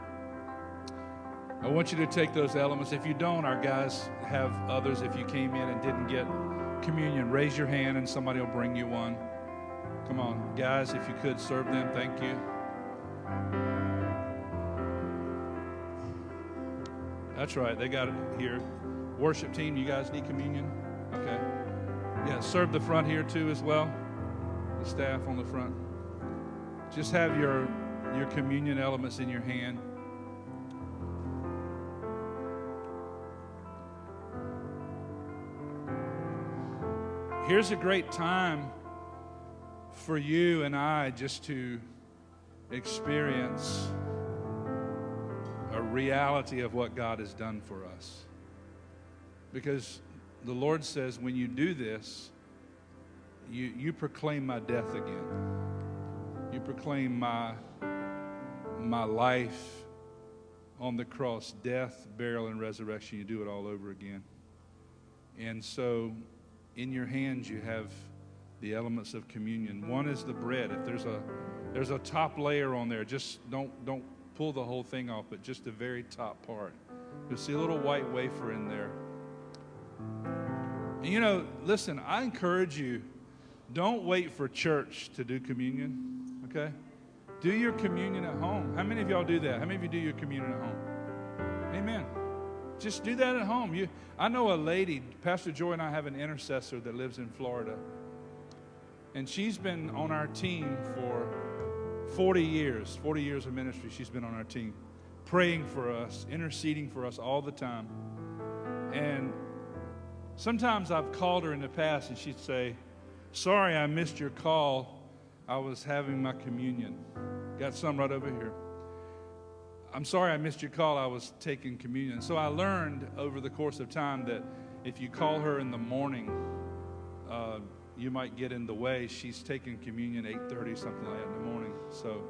I want you to take those elements. If you don't, our guys have others. If you came in and didn't get communion, raise your hand and somebody will bring you one. Come on, guys, if you could serve them, thank you. That's right, they got it here. Worship team, you guys need communion? Okay. Yeah, serve the front here too as well. The staff on the front. Just have your communion elements in your hand. Here's a great time for you and I just to experience a reality of what God has done for us. Because the Lord says when you do this, you proclaim my death again. You proclaim my life on the cross, death, burial, and resurrection. You do it all over again. And so in your hands you have the elements of communion. One is the bread. If there's a top layer on there, just don't pull the whole thing off, but just the very top part. You'll see a little white wafer in there. And you know, listen, I encourage you, don't wait for church to do communion, okay? Do your communion at home. How many of y'all do that? How many of you do your communion at home? Amen. Just do that at home. I know a lady, Pastor Joy and I have an intercessor that lives in Florida. And she's been on our team for 40 years of ministry. She's been on our team, praying for us, interceding for us all the time. And sometimes I've called her in the past and she'd say, sorry, I missed your call. I was having my communion. Got some right over here. I'm sorry I missed your call. I was taking communion. So I learned over the course of time that if you call her in the morning, you might get in the way. She's taking communion 8:30, something like that in the morning. So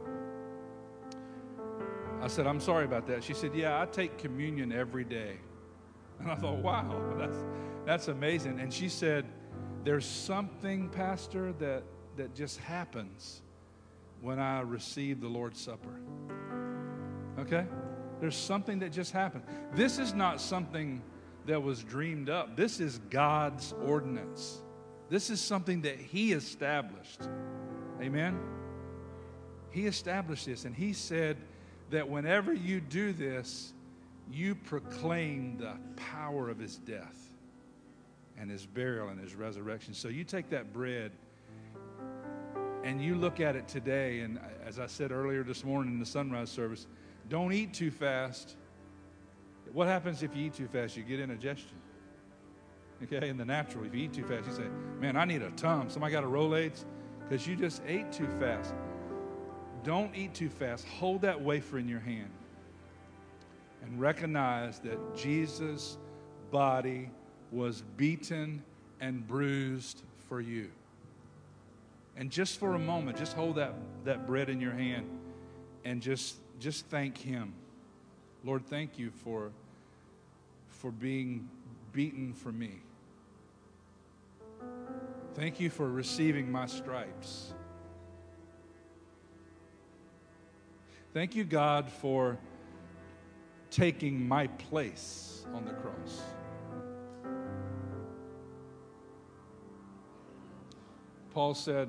I said, I'm sorry about that. She said, yeah, I take communion every day. And I thought, wow, that's amazing. And she said, there's something, Pastor, that just happens when I receive the Lord's Supper. Okay? There's something that just happened. This is not something that was dreamed up. This is God's ordinance. This is something that He established. Amen? He established this, and He said that whenever you do this, you proclaim the power of His death and His burial and His resurrection. So you take that bread and you look at it today, and as I said earlier this morning in the sunrise service, don't eat too fast. What happens if you eat too fast? You get indigestion. Okay, in the natural, if you eat too fast, you say, man, I need a Tums. Somebody got a Rolaids? Because you just ate too fast. Don't eat too fast. Hold that wafer in your hand and recognize that Jesus' body was beaten and bruised for you. And just for a moment, just hold that bread in your hand and just thank Him. Lord, thank you for being beaten for me. Thank you for receiving my stripes. Thank you, God, for taking my place on the cross. Paul said,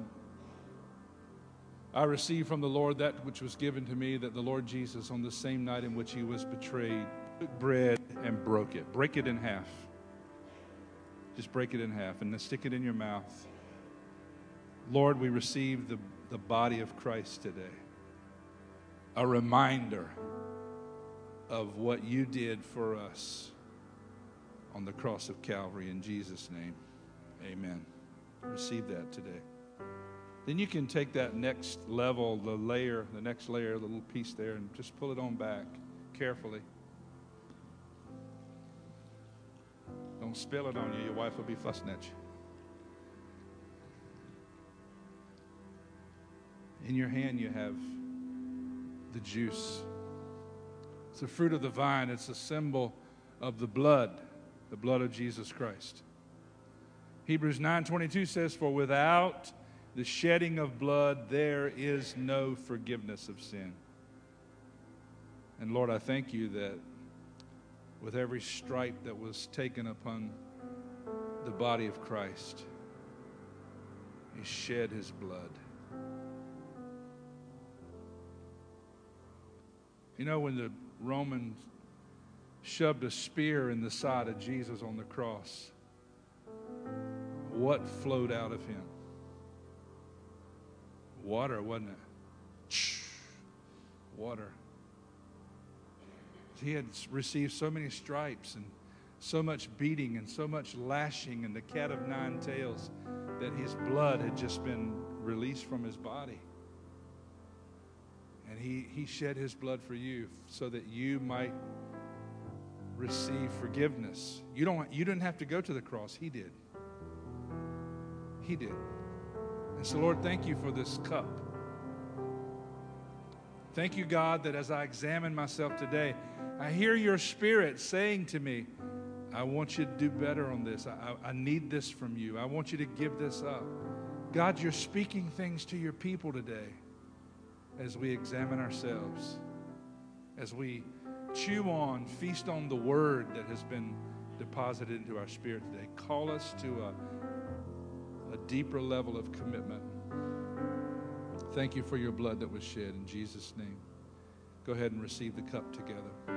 I received from the Lord that which was given to me, that the Lord Jesus, on the same night in which He was betrayed, took bread and broke it. Break it in half. Just break it in half and then stick it in your mouth. Lord, we receive the body of Christ today. A reminder of what you did for us on the cross of Calvary. In Jesus' name, amen. Receive that today. Then you can take that next level, the next layer, the little piece there, and just pull it on back carefully. Don't spill it on you. Your wife will be fussing at you. In your hand you have the juice. It's the fruit of the vine. It's a symbol of the blood of Jesus Christ. Hebrews 9:22 says, for without the shedding of blood, there is no forgiveness of sin. And Lord, I thank you that with every stripe that was taken upon the body of Christ, He shed His blood. You know, when the Romans shoved a spear in the side of Jesus on the cross, what flowed out of Him? Water, wasn't it? Water. He had received so many stripes and so much beating and so much lashing and the cat of nine tails that His blood had just been released from His body. And he shed His blood for you so that you might receive forgiveness. You didn't have to go to the cross. He did. He did. And so, Lord, thank you for this cup. Thank you, God, that as I examine myself today, I hear your Spirit saying to me, I want you to do better on this. I need this from you. I want you to give this up. God, you're speaking things to your people today as we examine ourselves, as we chew on, feast on the word that has been deposited into our spirit today. Call us to a deeper level of commitment. Thank you for your blood that was shed in Jesus' name. Go ahead and receive the cup together.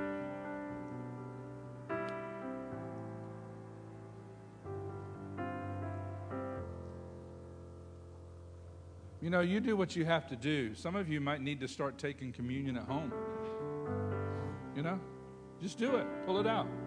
You know, you do what you have to do. Some of you might need to start taking communion at home. You know, just do it. Pull it out.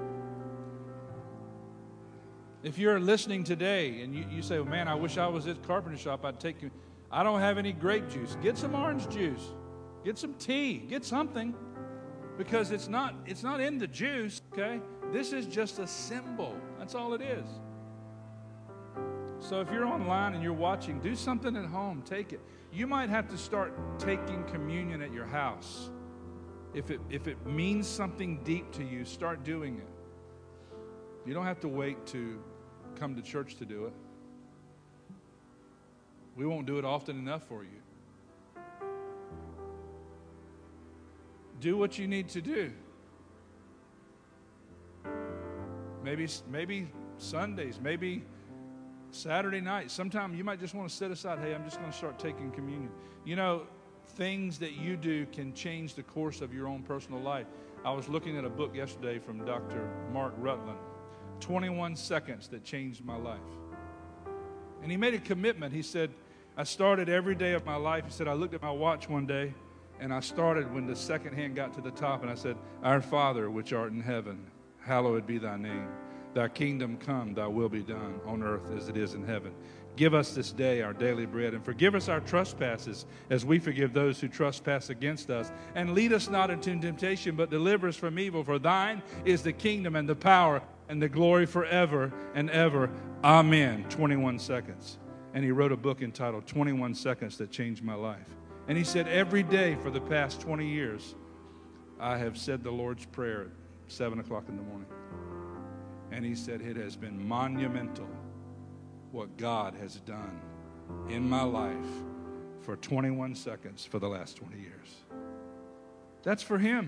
If you're listening today and you say, well, man, I wish I was at the carpenter shop, I'd take you. I don't have any grape juice. Get some orange juice. Get some tea. Get something. Because it's not in the juice, okay? This is just a symbol. That's all it is. So if you're online and you're watching, do something at home. Take it. You might have to start taking communion at your house. If it means something deep to you, start doing it. You don't have to wait to come to church to do it. We won't do it often enough for you. Do what you need to do. Maybe Sundays, maybe Saturday night. Sometime you might just want to set aside, hey, I'm just going to start taking communion. You know, things that you do can change the course of your own personal life. I was looking at a book yesterday from Dr. Mark Rutland, 21 Seconds That Changed My Life. And he made a commitment. He said, I started every day of my life. He said, I looked at my watch one day, and I started when the second hand got to the top, and I said, Our Father, which art in heaven, hallowed be thy name. Thy kingdom come, thy will be done on earth as it is in heaven. Give us this day our daily bread, and forgive us our trespasses as we forgive those who trespass against us. And lead us not into temptation, but deliver us from evil. For thine is the kingdom and the power and the glory forever and ever. Amen. 21 seconds. And he wrote a book entitled 21 Seconds That Changed My Life. And he said, every day for the past 20 years, I have said the Lord's Prayer at 7 o'clock in the morning. And he said, it has been monumental what God has done in my life for 21 seconds for the last 20 years. That's for him.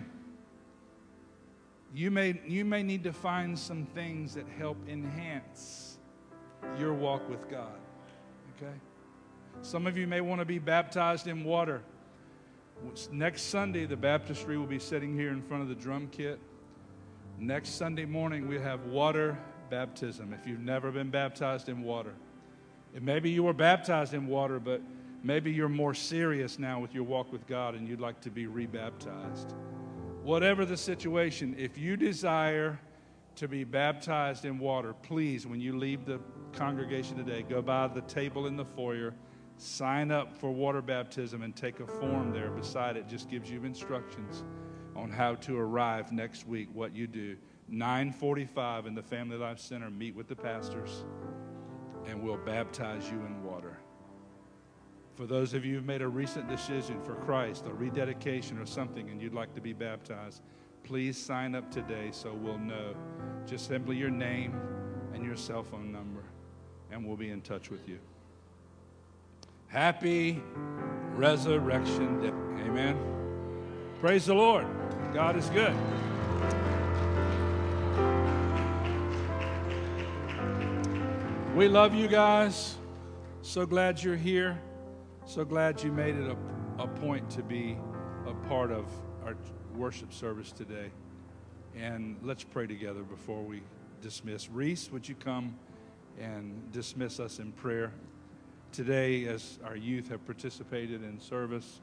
You may need to find some things that help enhance your walk with God. Okay? Some of you may want to be baptized in water. Next Sunday, the baptistry will be sitting here in front of the drum kit. Next Sunday morning, we have water baptism. If you've never been baptized in water, and maybe you were baptized in water, but maybe you're more serious now with your walk with God and you'd like to be rebaptized. Whatever the situation, if you desire to be baptized in water, please, when you leave the congregation today, go by the table in the foyer, sign up for water baptism, and take a form there beside it. Just gives you instructions on how to arrive next week, what you do. 9:45 in the Family Life Center, meet with the pastors, and we'll baptize you in water. For those of you who've made a recent decision for Christ, a rededication or something, and you'd like to be baptized, please sign up today so we'll know. Just simply your name and your cell phone number, and we'll be in touch with you. Happy Resurrection Day. Amen. Praise the Lord. God is good. We love you guys. So glad you're here. So glad you made it a point to be a part of our worship service today. And let's pray together before we dismiss. Reese, would you come and dismiss us in prayer? Today, as our youth have participated in service,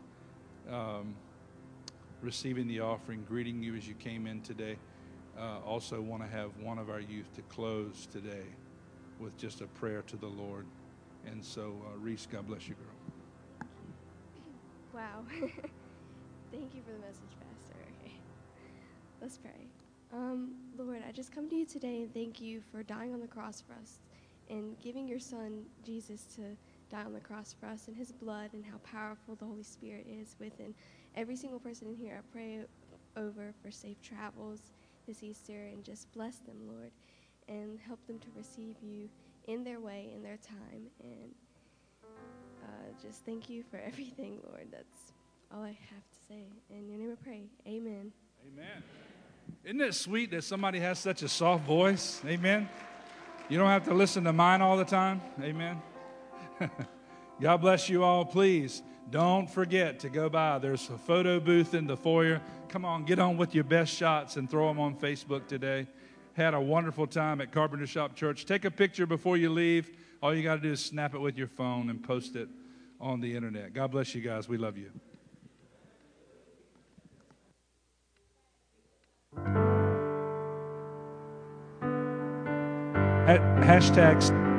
receiving the offering, greeting you as you came in today, also want to have one of our youth to close today with just a prayer to the Lord. And so, Reese, God bless you, girl. Wow. Thank you for the message, Pastor. Okay. Let's pray. Lord, I just come to you today and thank you for dying on the cross for us and giving your son, Jesus, to die on the cross for us, and his blood, and how powerful the Holy Spirit is within every single person in here. I pray over for safe travels this Easter, and just bless them, Lord, and help them to receive you in their way, in their time, and just thank you for everything, Lord. That's all I have to say. In your name I pray. Amen. Amen. Isn't it sweet that somebody has such a soft voice? Amen. You don't have to listen to mine all the time. Amen. God bless you all. Please don't forget to go by. There's a photo booth in the foyer. Come on, get on with your best shots and throw them on Facebook today. Had a wonderful time at Carpenter Shop Church. Take a picture before you leave. All you got to do is snap it with your phone and post it on the internet. God bless you guys. We love you. Hashtags